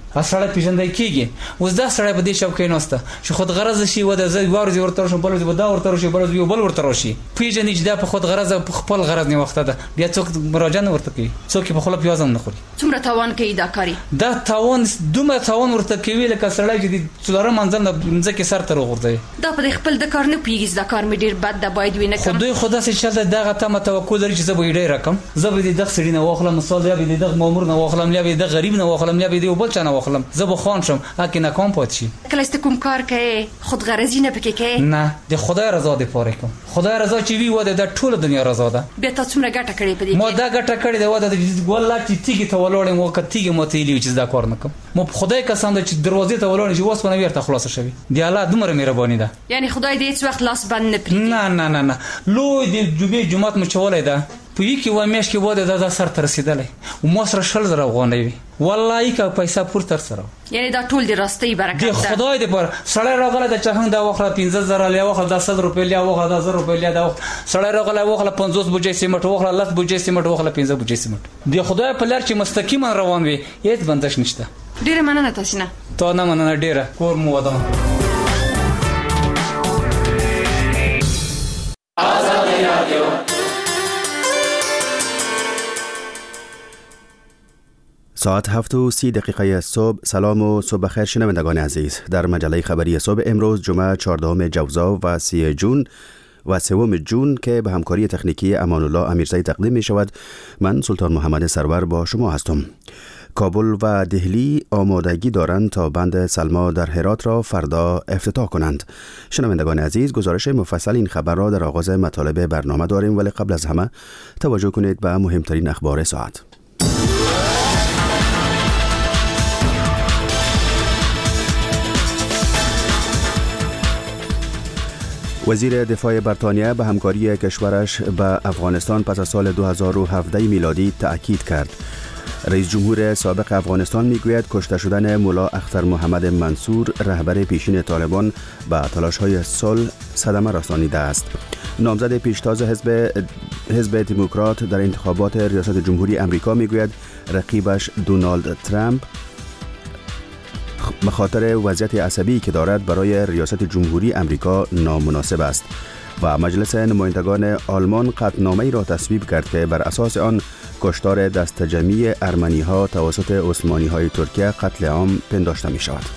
اصله پیژندای کیږي. اوس دا سړی په دې شو کې نوسته چې خود غرض شي و د زوی ورځ ورته شو بل ورځ دا ورته شو بل ورځ بل ورته شي پیژنې چې دا په خود غرض په خپل غرض نه وخت ده بیا څوک مراجعه نه ورته کوي څوک په خپل پیازم نه خوري. څومره تاوان کوي دا کاری؟ دا تاوان دومره تاوان ورته کوي لکه سړی چې د څلورم منځم د ځکه سر ته وغورځي. دا په خپل د کار نه پیږي دا کار مې ډیر بد ده باید وینه کړم. خدای خدا سي چې دغه ته متوکل لري چې زه به ډیر رقم زه به د سړی نه واخلم مثال یا به د مامور نه واخلم یا به د غریب نه واخلم یا به د بل چا نه واخلم زه به خان شم اګه نه کوم پات شي. کله است کوم کار کوي خود غرضی نه پکې کوي؟ نه د خدای رضا دی پاره کوم. خدای رضا چې وی و د ټول دنیا رضا ده. بیا تاسو څومره ګټه کړې په دې کې؟ ما دا ګټه کړې ده و د ګول لا چې تیګي ته ولوړم و کتیګي مو ته لیو چې دا کار نه کوم. مو خدای قسم ده چې دروازې ته ولوړم چې واس په نویر ته خلاص شوي. دی الله دومره مهرباني ده. یعنی خدای دې هیڅ وخت لاس بند نه پرې. نه نه نه نه لوی د جوبې جمعات مو چولای ده. په یکی و میش کې وده د سر تر رسیدلې و مو سره شل زره غونډې وي والله که پیسې پور تر سره. یعنی دا ټول د راستي برکت ده. د خدای دې پر سړی راغله د چهنګ دا وخت پنځه زره لیا وخت د صد روپیا لیا وخت د زر روپیا لیا دا وخت سړی راغله وخت پنځوس بوجې سیمټ وخت لس بوجې سیمټ وخت پنځه بوجې سیمټ. د خدای په لار چې مستقیم روان وي هیڅ بندش نشته. ډیره مننه تاسو نه. ته نه مننه ډیره کور مو ودان. آزادی رادیو ساعت هفت و سی دقیقه صبح. سلام و صبح بخیر شنوندگان عزیز. در مجله خبری صبح امروز جمعه چهاردهم جوزا و سی جون و سوم جون که به همکاری تکنیکی امان الله امیرزایی تقدیم می شود، من سلطان محمد سرور با شما هستم. کابل و دهلی آمادگی دارند تا بند سلما در هرات را فردا افتتاح کنند. شنوندگان عزیز، گزارش مفصل این خبر را در آغاز مطالب برنامه داریم، ولی قبل از همه توجه کنید به مهمترین اخبار ساعت. وزیر دفاع بریتانیا به همکاری کشورش به افغانستان پس از سال دو هزار و هفده میلادی تأکید کرد. رئیس جمهور سابق افغانستان میگوید کشته شدن ملا اختر محمد منصور رهبر پیشین طالبان به تلاش‌های صلح صدمه رسانیده است. نامزد پیشتاز حزب حزب دموکرات در انتخابات ریاست جمهوری امریکا میگوید رقیبش دونالد ترامپ به خاطر وضعیت عصبی که دارد برای ریاست جمهوری امریکا نامناسب است. و مجلس نمایندگان آلمان قطعنامه‌ای را تصویب کرد که بر اساس آن کشتار دست جمعی ارمنی‌ها توسط عثمانی‌های ترکیه قتل عام پنداشته می شود.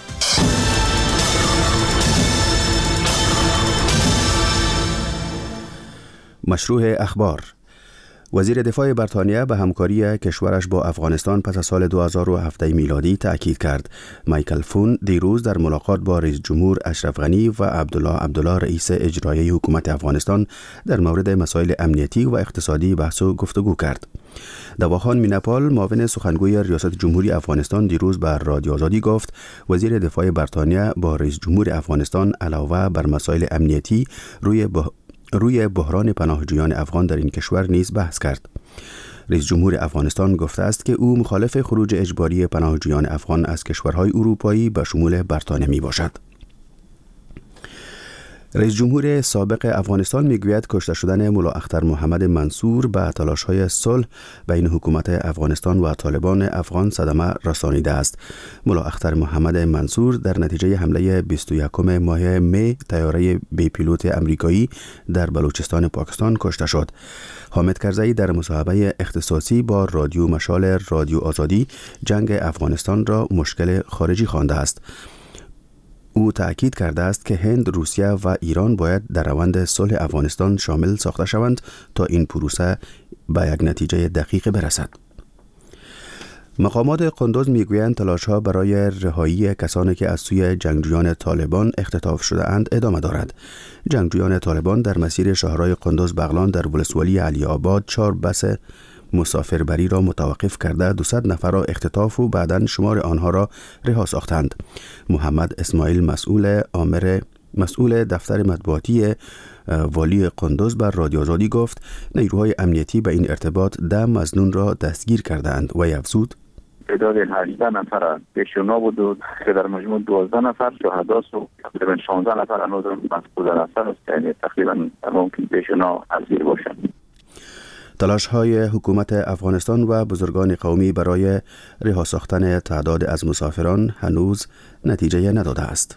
مشروع اخبار. وزیر دفاع بریتانیا به همکاری کشورش با افغانستان پس از سال دو هزار و هفده میلادی تأکید کرد. مایکل فون دیروز در ملاقات با رئیس جمهور اشرف غنی و عبدالله عبدالله رئیس اجرایی حکومت افغانستان در مورد مسائل امنیتی و اقتصادی بحث و گفتگو کرد. دواخان میناپال معاون سخنگوی ریاست جمهوری افغانستان دیروز بر رادیو آزادی گفت وزیر دفاع بریتانیا با رئیس جمهور افغانستان علاوه بر مسائل امنیتی روی بح... روی بحران پناهجویان افغان در این کشور نیز بحث کرد. رئیس جمهور افغانستان گفته است که او مخالف خروج اجباری پناهجویان افغان از کشورهای اروپایی به شمول بریتانیا می باشد. رئیس جمهور سابق افغانستان میگوید کشته شدن ملا اختر محمد منصور به تلاش‌های صلح بین حکومت افغانستان و طالبان افغان صدمه رسانیده است. ملا اختر محمد منصور در نتیجه حمله بیست و یکم ماه می طیاره بی پیلوت امریکایی در بلوچستان پاکستان کشته شد. حامد کرزئی در مصاحبه اختصاصی با رادیو مشال رادیو آزادی جنگ افغانستان را مشکل خارجی خوانده است. او تأکید کرده است که هند، روسیه و ایران باید در روند صلح افغانستان شامل ساخته شوند تا این پروسه به یک نتیجه دقیق برسد. مقامات قندوز میگویند تلاش‌ها برای رهایی کسانی که از سوی جنگجویان طالبان اختطاف شده اند ادامه دارد. جنگجویان طالبان در مسیر شهرهای قندوز بغلان در ولسوالی علی آباد چهار بس مسافربری را متوقف کرده دویست نفر را اختطاف و بعداً شمار آنها را رها ساختند. محمد اسماعیل مسئول آمر مسئول دفتر مطبوعاتی والی قندوز بر رادیو آزادی گفت نیروهای امنیتی به این ارتباط ده مظنون را دستگیر کردند و افزود تعداد هجده نفر پیشونا بود و که در مجموع دوازده نفر شهداست و تقریبا شانزده نفر هنوز مسئول هستند، یعنی تقریبا ممکن پیشونا اسیر باشند. تلاش‌های حکومت افغانستان و بزرگان قومی برای رها ساختن تعداد از مسافران هنوز نتیجه نداده است.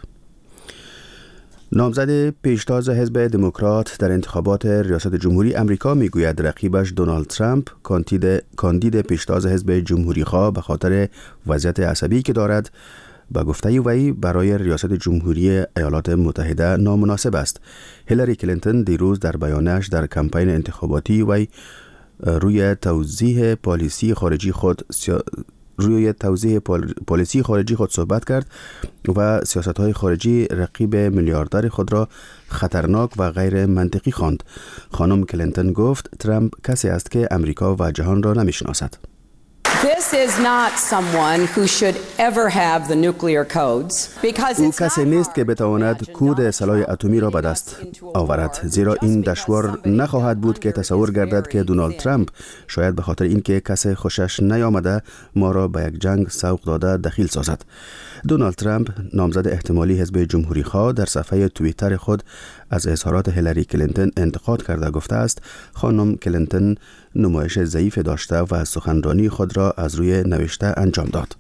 نامزد پیشتاز حزب دموکرات در انتخابات ریاست جمهوری امریکا میگوید رقیبش دونالد ترامپ کاندید کاندید پیشتاز حزب جمهوری‌خواه به خاطر وضعیت عصبی که دارد با گفته وی برای ریاست جمهوری ایالات متحده نامناسب است. هیلاری کلینتون دیروز در بیانش در کمپین انتخاباتی وی روی توضیح پالیسی خارجی خود سیا... روی توضیح پالیسی خارجی خود صحبت کرد و سیاست‌های خارجی رقیب میلیاردر خود را خطرناک و غیر منطقی خواند. خانم کلینتون گفت ترامپ کسی است که امریکا و جهان را نمی‌شناسد. This is not someone who should ever have the nuclear codes because او it's کسی نیست که بتواند کود سلاح اتمی را به دست آورد، زیرا این دشوار نخواهد بود که تصور گردد که دونالد ترامپ شاید به خاطر اینکه کسی خوشش نیامده ما را به یک جنگ سوق داده دخیل سازد. دونالد ترامپ نامزد احتمالی حزب جمهوری خواه در صفحه توییتر خود از اظهارات هیلاری کلینتون انتقاد کرده گفته است خانم کلینتون نمایش ضعیف داشته و سخنرانی خود را از روی نوشته انجام داد.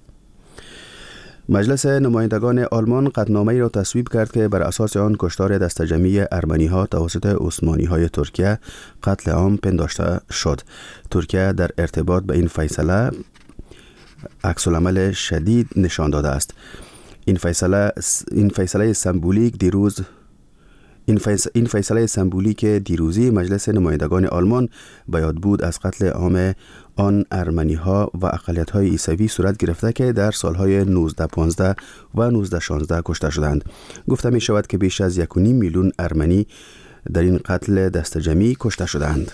مجلس نمایندگان آلمان قطعنامه‌ای را تصویب کرد که بر اساس آن کشتار دسته‌جمعی ارمنی‌ها توسط عثمانی‌های ترکیه قتل عام پنداشته شد. ترکیه در ارتباط به این فیصله عکس‌العمل شدید نشان داده است. این فیصله این فیصله سمبولیک دیروز این, فیص... این فیصله سمبولیک دیروزی مجلس نمایندگان آلمان به یاد بود از قتل عام آن ارمنی‌ها و اقلیت‌های عیسوی صورت گرفته که در سالهای نوزده پانزده و نوزده شانزده کشته شدند. گفته می شود که بیش از یک و نیم میلیون ارمنی در این قتل دسته‌جمعی کشته شدند.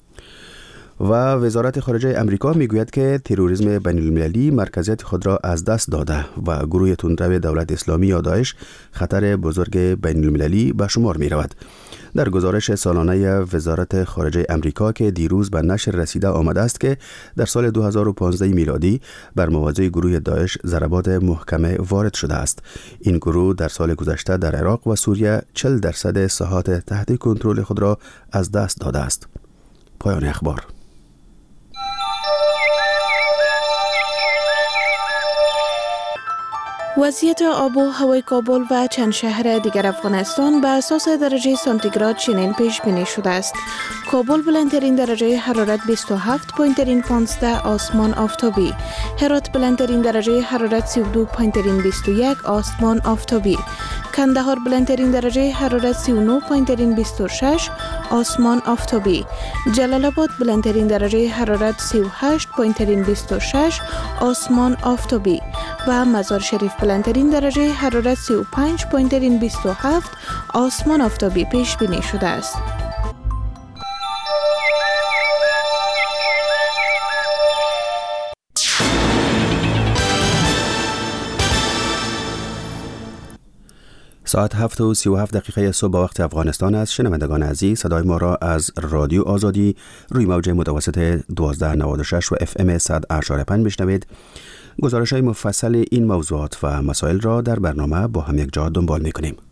و وزارت خارجه امریکا میگوید که تروریسم بین‌المللی مرکزیت خود را از دست داده و گروه تندرو دولت اسلامی یا داعش خطر بزرگ بین‌المللی به شمار می رود. در گزارش سالانه وزارت خارجه امریکا که دیروز به نشر رسیده آمده است که در سال دو هزار و پانزده میلادی بر مواضع گروه داعش ضربات محکمه وارد شده است. این گروه در سال گذشته در عراق و سوریه چهل درصد ساحات تحت کنترل خود را از دست داده است. پایان اخبار. وضعیت آب و هوای کابل و چند شهر دیگر افغانستان به اساس درجه سانتیگراد چنین پیش بینی شده است. کابل بلندترین درجه حرارت بیست و هفت پایین‌ترین پانزده آسمان آفتابی. هرات بلندترین درجه حرارت سی و دو پایین‌ترین بیست و یک آسمان آفتابی. کندهار بلندترین درجه حرارت سی و نه پایین‌ترین بیست و شش آسمان آفتابی. جلال آباد بلندترین درجه حرارت سی و هشت پایین‌ترین بیست و شش آسمان آفتابی و مزار شریف بلندترین درجه حرارت سی و پنج پایین‌ترین بیست و هفت آسمان آفتابی پیش بینی شده است. ساعت هفت و سی و هفت دقیقه صبح وقت افغانستان است. شنوندگان عزیز، صدای ما را از رادیو آزادی روی موج متوسط دوازده نود و شش و اف ام صد و اشاره پنج بشنوید. گزارش های مفصل این موضوعات و مسائل را در برنامه با هم یک جا دنبال می کنیم.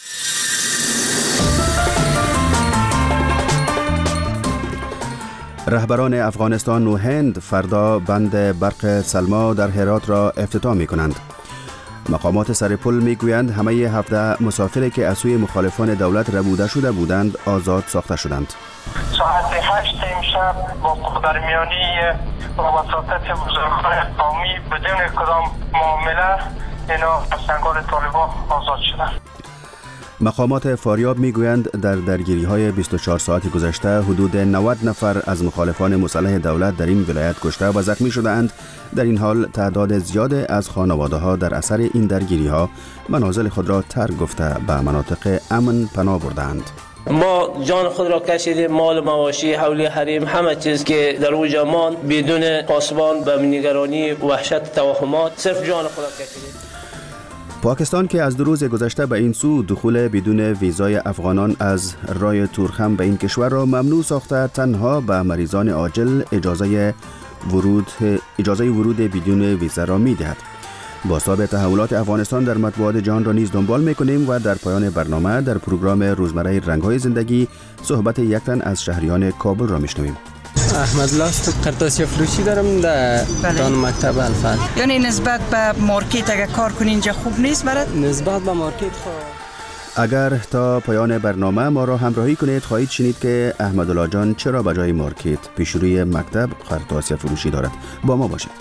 رهبران افغانستان و هند فردا بند برق سلما در هرات را افتتاح می کنند. مقامات سر پل می گویند همه هفده مسافری که از سوی مخالفان دولت ربوده شده بودند آزاد ساخته شدند. ساعت هشت امشب با درمیانی و وساطت بزرگان قومی بدون کدام معامله اینا از چنگال طالبان آزاد شدند. مقامات فاریاب میگویند در درگیری های بیست و چهار ساعت گذشته حدود نود نفر از مخالفان مسلح دولت در این ولایت کشته و زخمی شدند. در این حال تعداد زیاد از خانواده ها در اثر این درگیری ها منازل خود را ترک گفته به مناطق امن پناه بردند. ما جان خود را کشیدیم، مال مواشی حولی حریم همه چیز که در او جمان بدون پاسبان به نگرانی وحشت توهمات صرف جان خود را کشیدیم. پاکستان که از دو روز گذشته به این سو دخول بدون ویزای افغانان از رای تورخم به این کشور را ممنوع ساخته، تنها به مریضان عاجل اجازه ورود اجازه ورود بدون ویزا را می‌دهد. بازتاب تحولات افغانستان در مطبوعات جهان را نیز دنبال می‌کنیم و در پایان برنامه در پروگرام روزمره رنگ‌های زندگی صحبت یک تن از شهریان کابل را می‌شنویم. احمد لاست قرطاسی فروشی دارم در دان مکتب الفت. یعنی نسبت به مارکت اگر کار کنی اینجا خوب نیست برات؟ نسبت به مارکت خوب. اگر تا پایان برنامه ما را همراهی کنید خواهید شنید که احمدالله جان چرا به جای مارکت پیشروی مکتب قرطاسی فروشی دارد. با ما باشید.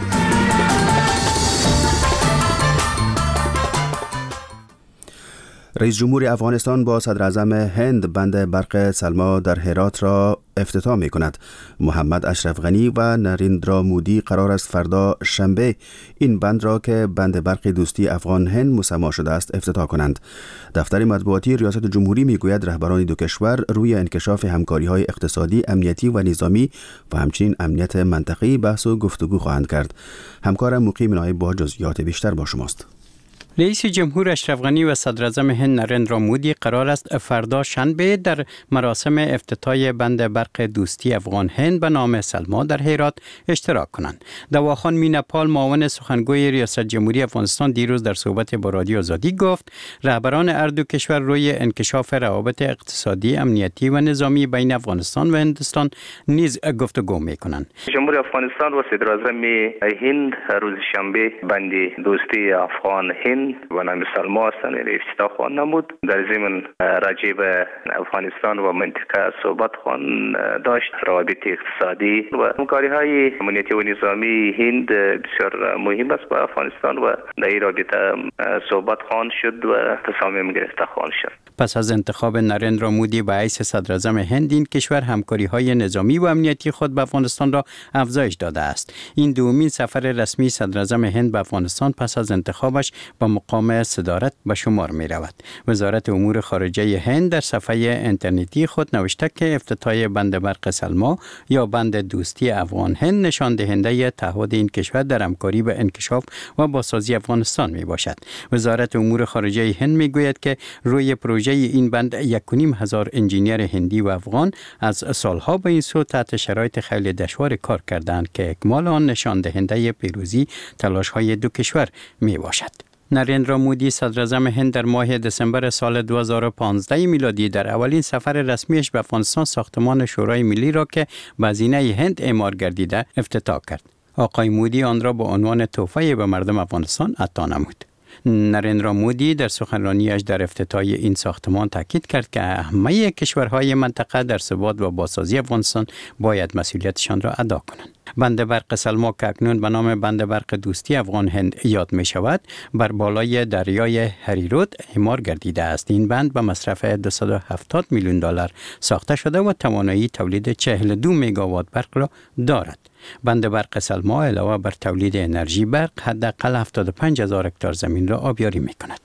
رئیس جمهور افغانستان با صدر اعظم هند بند برق سلما در هرات را افتتاح می کند. محمد اشرف غنی و نریندرا مودی قرار است فردا شنبه این بند را که بند برق دوستی افغان هند مسما شده است افتتاح کنند. دفتر مطبوعاتی ریاست جمهوری می گوید رهبران دو کشور روی انکشاف همکاری های اقتصادی، امنیتی و نظامی و همچنین امنیت منطقه‌ای بحث و گفتگو خواهند کرد. همکارم مقیم نایب با جزئیات بیشتر با شماست. رئیس جمهور اشرف غنی و صدر اعظم هند نریندرا مودی قرار است فردا شنبه در مراسم افتتاح بند برق دوستی افغان هند به نام سلما در هرات اشتراک کنند. دواخان میناپال معاون سخنگوی ریاست جمهوری افغانستان دیروز در صحبت با رادیو آزادی گفت رهبران هر دو کشور روی انکشاف روابط اقتصادی، امنیتی و نظامی بین افغانستان و هندوستان نیز گفتگو می‌کنند. جمهوری افغانستان و صدر اعظم هند روز شنبه بند دوستی افغان هند و نام سلما هستند افتتاح خواهند نمود. در ضمن راجع به افغانستان و منطقه صحبت خواهند داشت. روابط اقتصادی و همکاری‌های امنیتی و نظامی هند بسیار مهم است با افغانستان و در این رابطه صحبت خواهند شد و تصامیم گرفته خواهند شد. پس از انتخاب نریندرا مودی به حیث صدر اعظم هند، این کشور همکاری‌های نظامی و امنیتی خود به افغانستان را افزایش داده است. این دومین سفر رسمی صدر اعظم هند به افغانستان پس از انتخابش با مقام صدارت به شمار می رود. وزارت امور خارجه هند در صفحه اینترنتی خود نوشته که افتتاح بند برق سلما یا بند دوستی افغان هند نشان دهنده تعهد این کشور در همکاری به انکشاف و بازسازی افغانستان می باشد. وزارت امور خارجه هند می گوید که روی پروژه این بند یک و نیم هزار انجینیر هندی و افغان از سالها به این سو تحت شرایط خیلی دشوار کار کردند که اکمال آن نشان دهنده پیروزی تلاش‌های دو کشور می باشد. نریندرا مودی صدر اعظم هند در ماه دسامبر سال دو هزار و پانزده میلادی در اولین سفر رسمیش به افغانستان ساختمان شورای ملی را که به هزینه هند اعمار گردیده افتتاح کرد. آقای مودی آن را به عنوان تحفه به مردم افغانستان عطا نمود. نریندرا مودی در سخنرانیش در افتتاح این ساختمان تاکید کرد که همه کشورهای منطقه در ثبات و بازسازی افغانستان باید مسئولیتشان را ادا کنند. بند برق سلما که اکنون به نام بند برق دوستی افغان هند یاد می شود بر بالای دریای هریرود اعمار گردیده است. این بند به مصرف دویست و هفتاد میلیون دلار ساخته شده و توانایی تولید چهل و دو مگاوات برق را دارد. بند برق سلما علاوه بر تولید انرژی برق حداقل هفتاد و پنج هزار هکتار زمین را آبیاری می کند.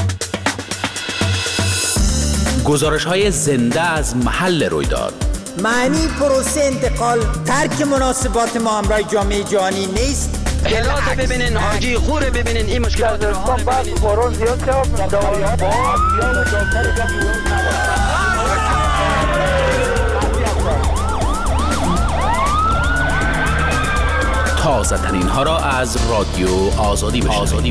گزارش های زنده از محل رویداد. معنی پروسه انتقال ترک مناسبات ما همراه جامعه جهانی نیست. گلات ببینین، حاجی خور ببینین، این مشکلات رو هم ببینین. بارون زیاد شد. تازه ترین ها را از رادیو آزادی بشنوید.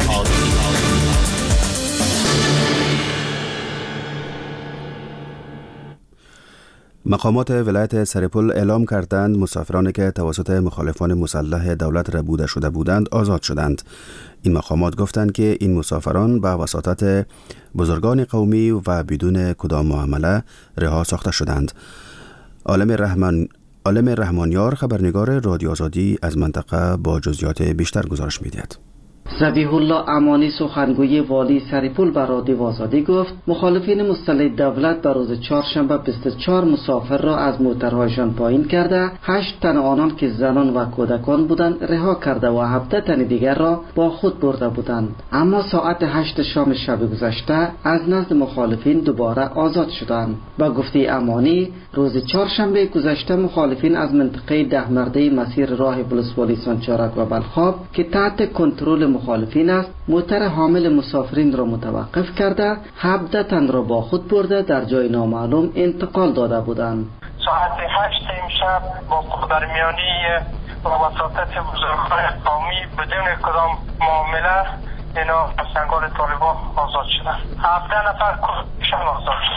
مقامات ولایت سرپل اعلام کردند مسافرانی که توسط مخالفان مسلح دولت ربوده شده بودند آزاد شدند. این مقامات گفتند که این مسافران به وساطت بزرگان قومی و بدون کدام معامله رها ساخته شدند. عالم رحمان عالم رحمانیار خبرنگار رادیو آزادی از منطقه با جزئیات بیشتر گزارش می‌دهد. ذبیح الله امانی سخنگوی والی سرپل بر رادیو آزادی گفت مخالفین مسلح دولت در روز چهارشنبه بیست و چهار مسافر را از موترهایشان پایین کرده، هشت تن آنان که زنان و کودکان بودند رها کرده و هفده تن دیگر را با خود برده بودند. اما ساعت هشت شام شب گذشته از نزد مخالفین دوباره آزاد شدند. با گفته امانی روز چهارشنبه گذشته مخالفین از منطقه ده مرده مسیر راه ولسوالی سانچارک و بلخاب که تحت کنترل مخالفین است موتر حامل مسافرین را متوقف کرده هفده تن را با خود برده در جای نامعلوم انتقال داده بودند. ساعت هشت امشب با قدرمیانی و وساطت بزرگان قومی بدون کدام معامله اینا از چنگال طالبان آزاد شدند. هفده نفر کشان آزاد شدند.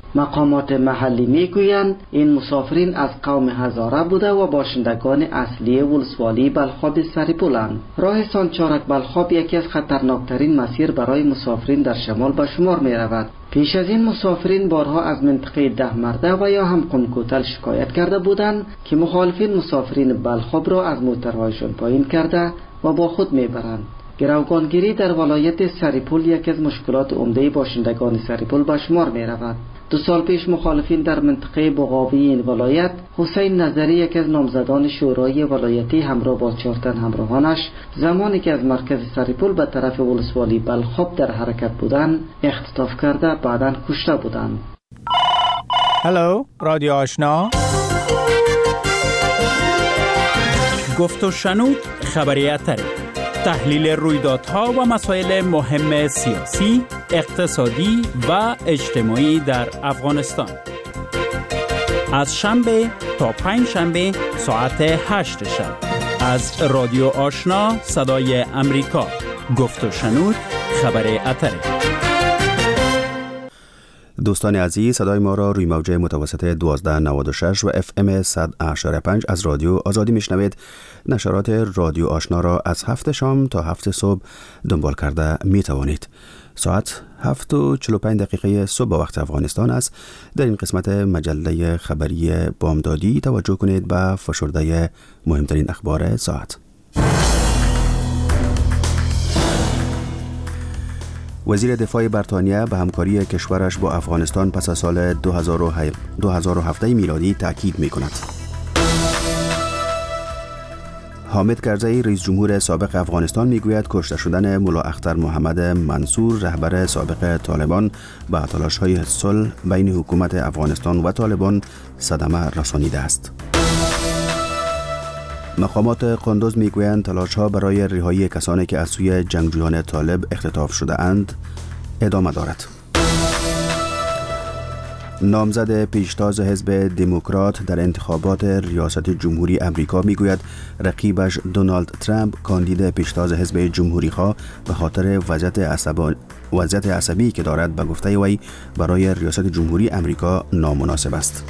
مقامات محلی میگویند این مسافرین از قوم هزاره بوده و باشندگان اصلی ولسوالی بلخاب سریپولند. راه سانچارک بلخاب یکی از خطرناکترین مسیر برای مسافرین در شمال به شمار می رود. پیش از این مسافرین بارها از منطقه ده مرده و یا هم قمکوتل شکایت کرده بودند که مخالفین مسافرین بلخاب را از موترهایشان پایین کرده و با خود میبرند. گروگانگیری در ولایت سریپول یکی از مشکلات عمده باشندگان سریپول به شمار می رود. دو سال پیش مخالفین در منطقه بغاوی این ولایت حسین نظری یکی از نامزدان شورای ولایتی همراه با چهار تن همراهانش زمانی که از مرکز سریپول به طرف ولسوالی بلخاب در حرکت بودند اختطاف کرده بعداً کشته بودند. هلو رادیو آشنا، گفت و شنود خبریاتری، تحلیل رویدادها و مسائل مهم سیاسی، اقتصادی و اجتماعی در افغانستان. از شنبه تا پنج شنبه ساعت هشت شب از رادیو آشنا صدای امریکا. گفت و شنود خبریاتری. دوستان عزیز، صدای ما را روی موج متوسط دوازده نود و شش و اف ام صد و هشت و پنج از رادیو آزادی میشنوید. نشرات رادیو آشنا را از هفت شام تا هفت صبح دنبال کرده می توانید. ساعت هفت و چهل و پنج دقیقه صبح وقت افغانستان است. در این قسمت مجله خبری بامدادی توجه کنید به فشرده مهمترین اخبار ساعت. وزیر دفاع بریتانیا به همکاری کشورش با افغانستان پس از سال دو هزار و هفت میلادی تاکید می کند. حامد کرزی رئیس جمهور سابق افغانستان می گوید کشته شدن ملا اختر محمد منصور رهبر سابق طالبان به تلاش‌های صلح بین حکومت افغانستان و طالبان صدمه رسانیده است. مقامات قندوز میگویند تلاش‌ها برای رهایی کسانی که از سوی جنگجویان طالب اختطاف شده اند ادامه دارد. نامزد پیشتاز حزب دموکرات در انتخابات ریاست جمهوری امریکا میگوید رقیبش دونالد ترامپ کاندید پیشتاز حزب جمهوری‌خواه به خاطر وضعیت عصبی وضعیت عصبی که دارد به گفته وی برای ریاست جمهوری امریکا نامناسب است.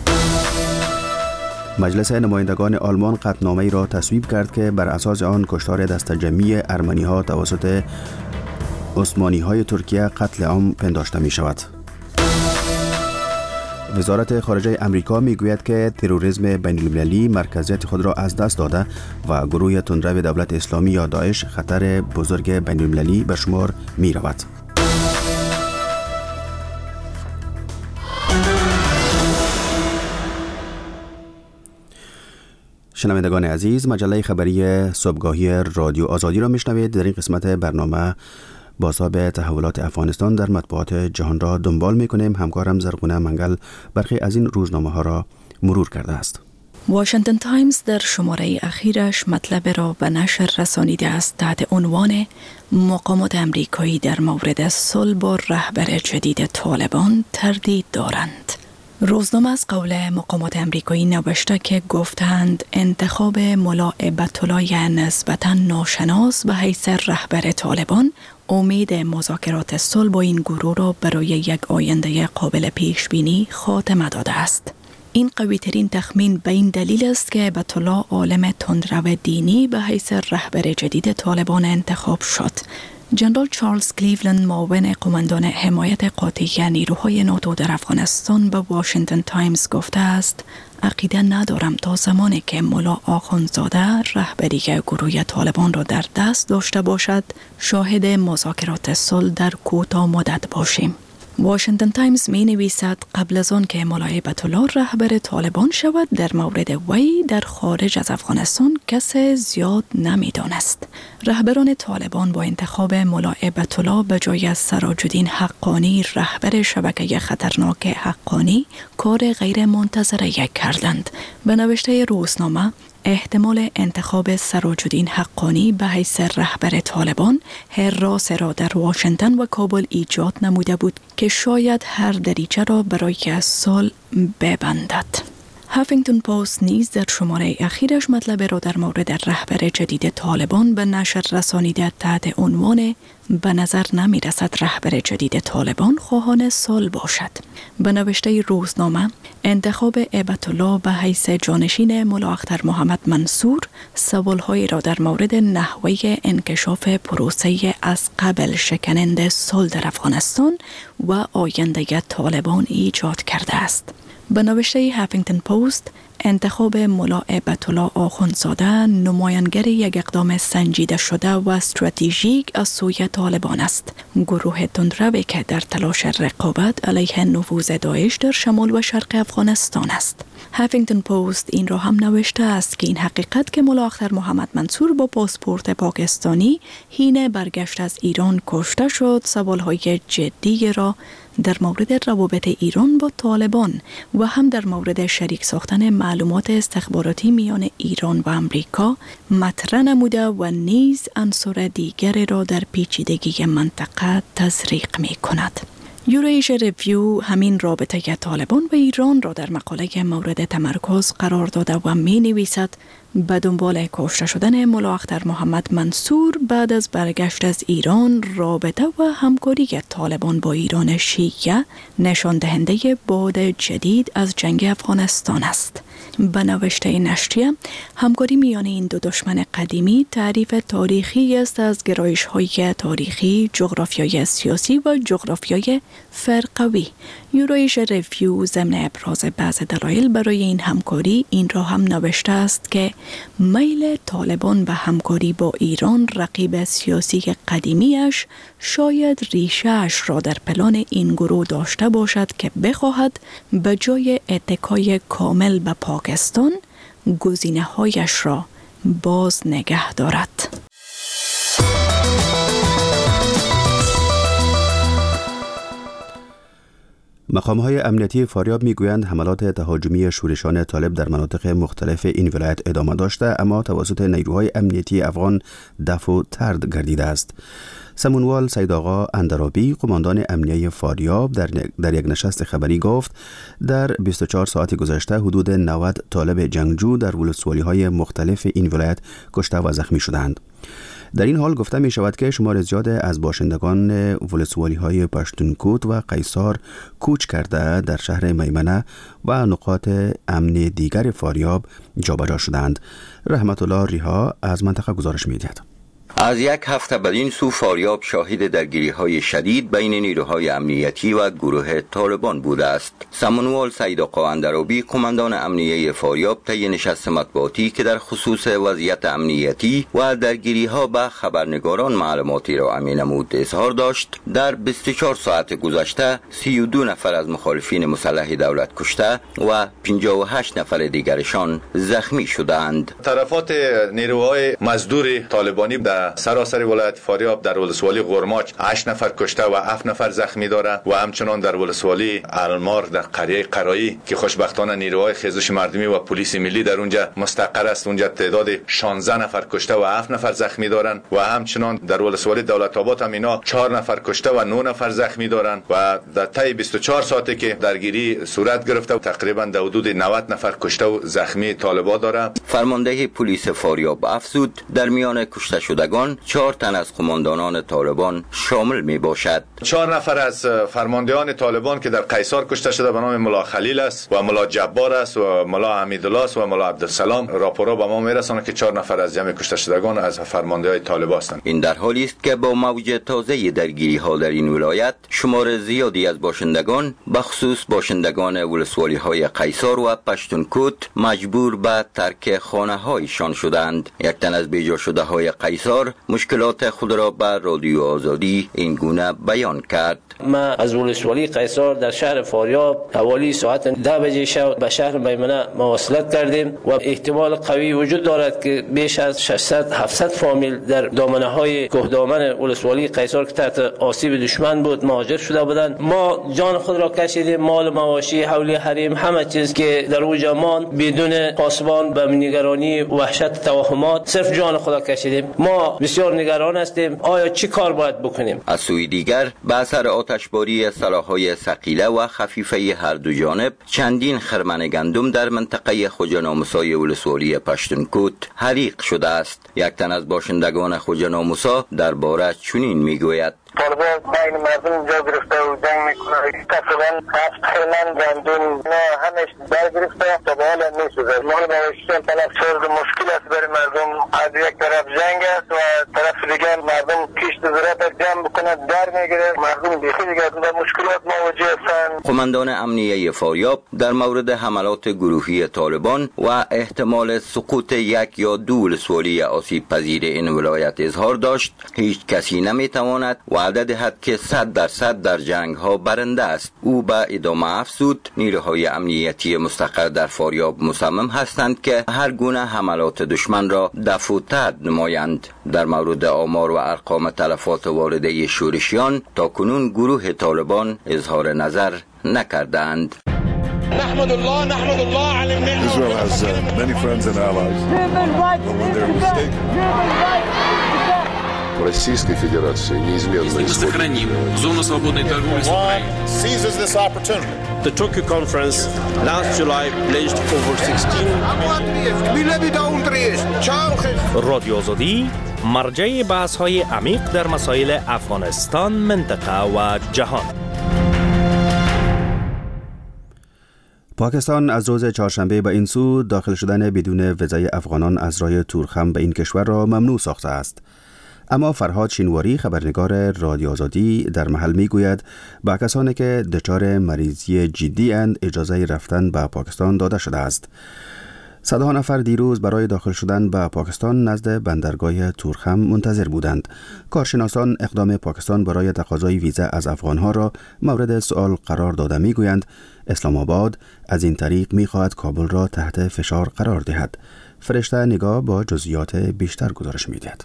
مجلس نمایندگان آلمان قطعنامه‌ای را تصویب کرد که بر اساس آن کشتار دست جمعی ارمنی‌ها توسط عثمانی‌های ترکیه قتل عام پنداشته می‌شود. وزارت خارجه امریکا میگوید که تروریسم بین‌المللی مرکزیت خود را از دست داده و گروه تندرو دولت اسلامی یا داعش خطر بزرگ بین‌المللی به شمار می‌رود. شنوندگان عزیز، مجله خبری صبحگاهی رادیو آزادی را میشنوید. در این قسمت برنامه بازتاب تحولات افغانستان در مطبوعات جهان را دنبال میکنیم. همکارم زرغونه منگل برخی از این روزنامه ها را مرور کرده است. واشنگتن تایمز در شماره اخیرش مطلب را به نشر رسانیده است تحت عنوان مقامات امریکایی در مورد صلح با رهبر جدید طالبان تردید دارند. روزنامه از قول مقامات امریکایی نوشته که گفتند انتخاب ملا عبدالله نسبتاً ناشناس به حیث رهبر طالبان امید مذاکرات صلح با این گروه را برای یک آینده قابل پیش بینی خاتمه داده است. این قوی ترین تخمین به این دلیل است که عبدالله عالم تندرو دینی به حیث رهبر جدید طالبان انتخاب شد. جنرال چارلز کلیولند معاون قماندان حمایت قاطعی نیروهای ناتو در افغانستان به واشنگتن تایمز گفته است عقیده ندارم تا زمانی که ملا آخوندزاده رهبری گروه طالبان را در دست داشته باشد شاهد مذاکرات صلح در کوتاه مدت باشیم. واشنگتن تایمز می نویسد قبل از آن که ملا عبدالله رهبر طالبان شود در مورد وی در خارج از افغانستان کس زیاد نمی دانست. رهبران طالبان با انتخاب ملا عبدالله به جای از سراجالدین حقانی رهبر شبکه خطرناک حقانی کار غیر منتظره کردند. به نوشته روزنامه احتمال انتخاب سراجالدین حقانی به حیث رهبر طالبان هراس را در واشنگتن و کابل ایجاد نموده بود که شاید هر دریچه را برای صلح ببندد. هافینگتون پست نیز در شماره اخیرش مطلب را در مورد رهبر جدید طالبان به نشر رسانیده تحت عنوان به نظر نمی رسد رهبر جدید طالبان خواهان صلح باشد. به نوشته روزنامه، انتخاب هیبت الله به حیث جانشین ملا اختر محمد منصور سوالهایی را در مورد نحوه انکشاف پروسه از قبل شکننده صلح در افغانستان و آینده طالبان ایجاد کرده است. به نوشته هافینگتون پست، انتخاب ملا هیبت الله آخوندزاده نمایانگر یک اقدام سنجیده شده و استراتژیک از سوی طالبان است. گروه تندروی که در تلاش رقابت علیه نفوذ داعش در شمال و شرق افغانستان است. هافینگتون پست این را هم نوشته است که این حقیقت که ملا اختر محمد منصور با پاسپورت پاکستانی حین برگشت از ایران کشته شد، سوالهای جدی را در مورد روابط ایران با طالبان و هم در مورد شریک ساختن معلومات استخباراتی میان ایران و امریکا مطرح نموده و نیز عنصر دیگری را در پیچیدگی منطقه تزریق می کند. یوریشیا ریویو همین رابطه طالبان و ایران را در مقاله مورد تمرکز قرار داده و می نویسد به دنبال کشته شدن ملا اختر محمد منصور بعد از برگشت از ایران، رابطه و همکاری طالبان با ایران شیعه نشان دهنده باد جدید از جنگ افغانستان است. به نوشته نشریه، همکاری میان این دو دشمن قدیمی تعریف تاریخی است از گرایش‌های تاریخی، جغرافیای سیاسی و جغرافیای فرقوی. یوریشیا ریویو ضمن ابراز بعض دلایل برای این همکاری این را هم نوشته است که میل طالبان به همکاری با ایران، رقیب سیاسی قدیمیش، شاید ریشه‌اش را در پلان این گروه داشته باشد که بخواهد به جای اتکای کامل به پاکستان گزینه‌هایش را باز نگه دارد. مقام‌های امنیتی فاریاب می‌گویند حملات تهاجمی شورشان طالب در مناطق مختلف این ولایت ادامه داشته، اما توسط نیروهای امنیتی افغان دفع و طرد گردیده است. سمونوال سید آقا اندرابی، قماندان امنیه فاریاب، در, در یک نشست خبری گفت در بیست و چهار ساعت گذشته حدود نود طالب جنگجو در ولسوالی‌های مختلف این ولایت کشته و زخمی شدند. در این حال گفته می شود که شمار زیاد از باشندگان ولسوالی‌های پشتونکوت و قیصار کوچ کرده در شهر میمنه و نقاط امن دیگر فاریاب جابجا شدند. رحمت الله ریها از منطقه گزارش می دهد. از یک هفته بدین سو فاریاب شاهد درگیری‌های شدید بین نیروهای امنیتی و گروه طالبان بوده است. سمونوال سید آقا اندرابی، قماندان امنیه فاریاب، طی نشست مطبوعاتی که در خصوص وضعیت امنیتی و درگیری‌ها به خبرنگاران معلوماتی را امی نمود اظهار داشت در بیست و چهار ساعت گذشته سی و دو نفر از مخالفین مسلح دولت کشته و پنجاه و هشت نفر دیگرشان زخمی شدند. طرفات نیروهای مزدور طالبانی در سراسر ولایت فاریاب در ولسوالی غرماچ هشت نفر کشته و هفت نفر زخمی دارند و همچنان در ولسوالی المار در قریه قرایی که خوشبختانه نیروهای خیزش مردمی و پلیس ملی در اونجا مستقر است، اونجا تعداد شانزده نفر کشته و هفت نفر زخمی دارند و همچنان در ولسوالی دولت آباد هم اینا چهار نفر کشته و نه نفر زخمی دارند و در طی بیست و چهار ساعته که درگیری صورت گرفته و تقریبا در حدود نود نفر کشته و زخمی طالبان دارند. فرمانده پلیس فاریاب افزود در میان کشته شدگان چهار تن از قماندانان طالبان شامل می باشد. چهار نفر از فرماندهان طالبان که در قیصار کشته شده به نام ملا خلیل است و ملا جبار است و ملا حمیدالله است و ملا عبدالسلام. راپورا به ما میرسونه که چهار نفر از جمع کشته شدگان از فرماندهان طالبان هستند. این در حالی است که با موج تازه درگیری ها در این ولایت شمار زیادی از باشندگان به خصوص باشندگان ولسوالی های قیصار و پشتونکوت مجبور به ترک خانه هایشان شدند. یک تن از بیجا شده های قیصار مشکلات خود را به رادیو آزادی این گونه بیان کرد. ما از ولسوالی قیصار در شهر فاریاب حوالی ساعت ده بجه شب به شهر میمنه مواصلت کردیم و احتمال قوی وجود دارد که بیش از ششصد هفتصد فامیل در دامنه های کوهدامن ولسوالی قیصار که تحت آسیب دشمن بود مهاجر شده بودند. ما جان خود را کشیدیم، مال مواشی، حولی حریم، همه چیز که در اونجا ماند بدون پاسبان، به نگرانی، وحشت، توهمات، صرف جان خود را کشیدیم. ما بسیار نگران هستیم آیا چی کار باید بکنیم. از سوی دیگر به اثر آتشباری سلاح‌های ثقیله و خفیفه هر دو جانب چندین خرمن گندم در منطقه خوجناموسای ولسوالی پشتونکوت حریق شده است. یک تن از باشندگان خوجناموسا درباره چنین میگوید: طالبان بین مردم جا گرفته و جنگ میکنه. تقریبا هفت خیمن گندم نه همش برگرفته تا به حال میسوزه. ما نوشتیم طرف شرد مشکل است برای مردم. از یک طرف جنگ است و طرف دیگر مردم کشت زراعت جمع بکنه در میگیره. مردم بیخی دیگر به مشکلات مواجه هستند. قماندان امنیه فاریاب در مورد حملات گروهی طالبان و احتمال سقوط یک یا دو ولسوالی آسیب پذیر این ولایت اظهار داشت: هیچ کسی نمیتواند وعده دهد که صد درصد در جنگ ها برنده است. او به ادامه افزود: نیروهای امنیتی مستقر در فاریاب مصمم هستند که هر گونه حملات دشمن را دفع و تد نمایند. در مورد آمار و ارقام تلفات والده شورشیان تا کنون گروه طالبان اظهار نظر نکردند. نحمد الله نحمد الله على النعمة. Israel has uh, many friends and allies. But when they're mistaken. Российской Федерации неизменно сохраним зону свободной торговли с Украиной. Seizes this opportunity. The Tokyo conference last July pledged over sixteen رادیو آزادی مرجع بحث‌های عمیق در مسائل افغانستان، منطقه و جهان. پاکستان از روز چهارشنبه به این سو داخل شدن بدون ویزای افغانان از راه تورخم به این کشور را ممنوع ساخته است. اما فرهاد شینواری خبرنگار رادیو آزادی در محل میگوید با کسانی که دچار مریضی جدی اند اجازه رفتن به پاکستان داده شده است. صدها نفر دیروز برای داخل شدن به پاکستان نزد بندرگاه تورخم منتظر بودند. کارشناسان اقدام پاکستان برای تقاضای ویزا از افغانها را مورد سؤال قرار داده میگویند اسلام آباد از این طریق میخواهد کابل را تحت فشار قرار دهد. فرشته نگاه با جزئیات بیشتر گزارش میدهد.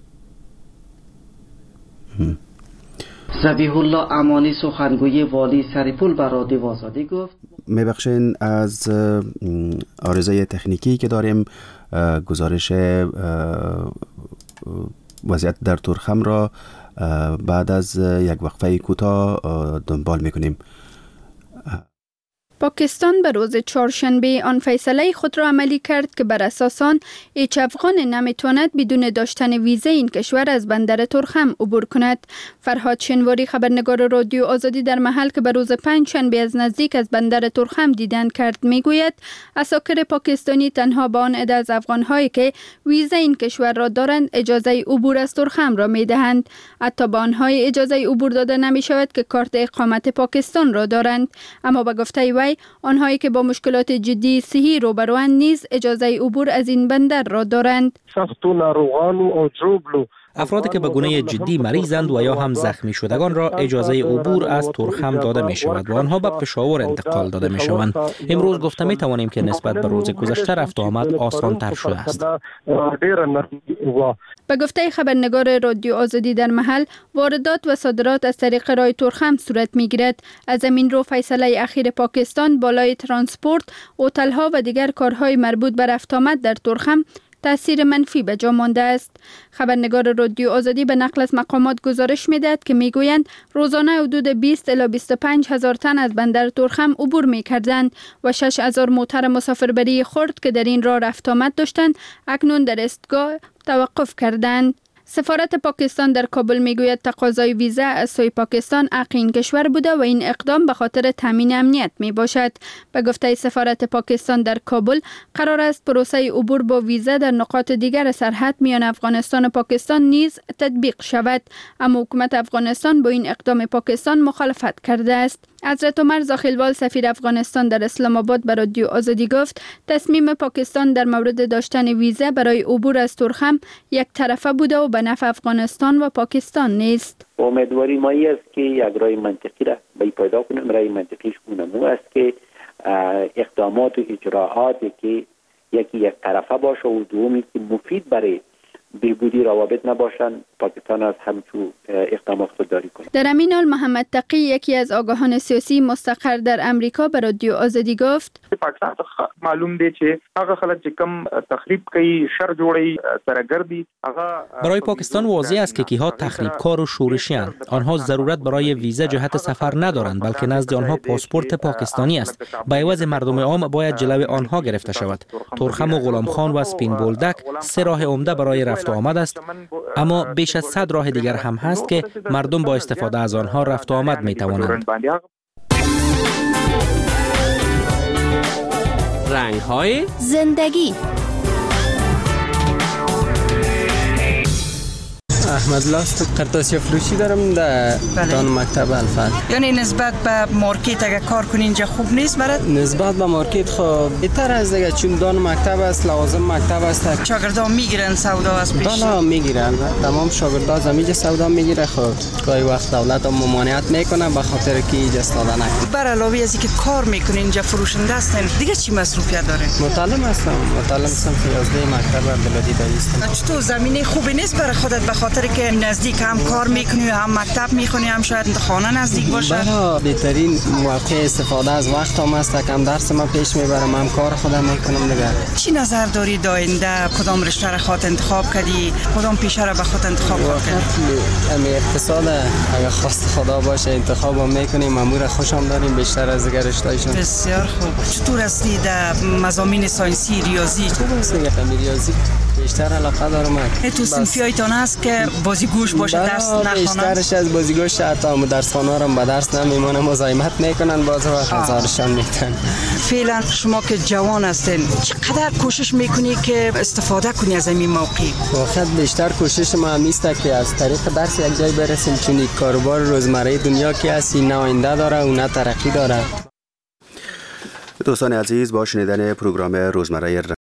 ذبیح الله امانی سخنگوی والی سرپل بر رادیو آزادی گفت: میبخشین از عارضه تکنیکی که داریم گزارش وضعیت در تورخم را بعد از یک وقفه کوتاه دنبال میکنیم. پاکستان به روز چهارشنبه آن فیصله خود را عملی کرد که بر اساس آن هیچ افغان نمیتواند بدون داشتن ویزا این کشور از بندر تورخم عبور کند. فرهاد شینواری خبرنگار رادیو آزادی در محل که به روز پنجشنبه از نزدیک از بندر تورخم دیدن کرد میگوید اساکر پاکستانی تنها با آن عده از افغان‌هایی که ویزا این کشور را دارند اجازه عبور از تورخم را میدهند. حتی با آنهای اجازه عبور داده نمیشود که کارت اقامت پاکستان را دارند. اما به گفته وی آنهایی که با مشکلات جدی صحی روبروند نیز اجازه عبور از این بندر را دارند. افرادی که به گونه جدی مریضند و یا هم زخمی شدگان را اجازه عبور از تورخم داده می شود و آنها به پشاور انتقال داده می شوند. امروز گفته می توانیم که نسبت به روز گذشته رفت و آمد آسان تر شده است. به گفته خبرنگار رادیو آزادی در محل واردات و صادرات از طریق راه تورخم صورت می گیرد. از همین رو فیصله اخیر پاکستان بالای ترانسپورت، هتل ها و دیگر کارهای مربوط به رفت آمد در تورخم تأثیر منفی به جا مانده است. خبرنگار رادیو آزادی به نقل از مقامات گزارش می‌دهد که میگویند روزانه حدود بیست الی بیست و پنج هزار تن از بندر تورخم عبور می‌کردند و شش هزار موتر مسافربری خرد که در این راه رفت آمد داشتند اکنون در ایستگاه توقف کردند. سفارت پاکستان در کابل میگوید تقاضای ویزا از سوی پاکستان حق این کشور بوده و این اقدام به خاطر تامین امنیت می باشد. به گفته سفارت پاکستان در کابل قرار است پروسه عبور با ویزا در نقاط دیگر سرحد میان افغانستان و پاکستان نیز تطبیق شود، اما حکومت افغانستان با این اقدام پاکستان مخالفت کرده است. حضرت عمر زاخیلوال سفیر افغانستان در اسلام آباد به رادیو آزادی گفت تصمیم پاکستان در مورد داشتن ویزا برای عبور از تورخم یک طرفه بوده و به نفع افغانستان و پاکستان نیست. امیدواری ما است که یک راه منطقی را به پیدا کنیم. راه منطقیش اونمو است که اقدامات و اجراعاتی که یکی یک طرفه باشه و دومی که مفید برای بهبودی روابط نباشند پاکستان از همچون اقدامات خودداری کنه. در همین حال محمد تقی یکی از آگاهان سیاسی مستقر در امریکا به رادیو آزادی گفت پاکستان معلوم دی چې هغه خلک چې کم تخریب کوي شر جوړي سرګردي هغه برای پاکستان واضح است که کیها تخریبکار و شورشی اند. آنها ضرورت برای ویزا جهت سفر ندارند بلکه نزد آنها پاسپورت پاکستانی است. به عوض مردم عام باید جلوی آنها گرفته شود. ترخم و غلام خان و سپین بولدک سه راه عمده برای رفت و آمد است، اما بیش از صد راه دیگر هم هست که مردم با استفاده از آنها رفت و آمد می توانند. رنگ‌های زندگی. احمد لاست قرطاسی فروشی دارم در دان مکتب الفت. یعنی نسبت به مارکت اگه کار کنی اینجا خوب نیست برات؟ نسبت به مارکت خب بهتر از دیگه، چون دان مکتب است، لوازم مکتب است. شاگردان میگیرن سودا از پیش؟ بالا میگیرن، تمام شاگردان زمیج سودا میگیره. خب گاهی وقت دولت هم ممانعت میکنه به خاطر که اینجا استفاده نکنه. بر علاوه از اینکه کار میکنین اینجا فروشنده هستین، دیگه چی مصروفیت دارین؟ متعلم هستم، متعلم صنف یازده مکتب بلدیداری هستم. چطور زمینه خوبی نیست برای خودت به خاطر که نزدیک هم کار میکنی هم مکتب میخونی هم شاید خانه نزدیک باشه؟ بله، بهترین موقع استفاده از وقت هم است. کم درس من پیش میبرم، هم کار خودم میکنم دیگه. چی نظر داری داینده کدام رشته را خود انتخاب کردی؟ کدام پیشه را به خود انتخاب کردی؟ امی اقتصاد اگه خواست خدا باشه انتخاب هم میکنیم. مامور خوشم داریم بیشتر از دیگر رشته‌ایشون. بسیار خوب. چطور هستی در مضامین ساینسی ریاضی؟ خوب است دیگه. ریاضی بیشتر علاقه دارم. تو صنفیایتان هست که بازیگوش باشه درس نخوانند؟ بیشترش از بازیگوش حتی درسخوان‌ها رو به درس نمیمونه، مزاحمت میکنن، باز وقت هزارشان میتن. فعلا شما که جوان هستین چقدر کوشش میکنی که استفاده کنی از این موقع؟ واقعا بیشتر کوشش ما همیسته که از طریق درس یک جای برسیم، چون این کاروبار روزمره دنیا که هست نه آینده داره و نه ترقی داره. دوستان عزیز، با شنیدن پروگرام روزمره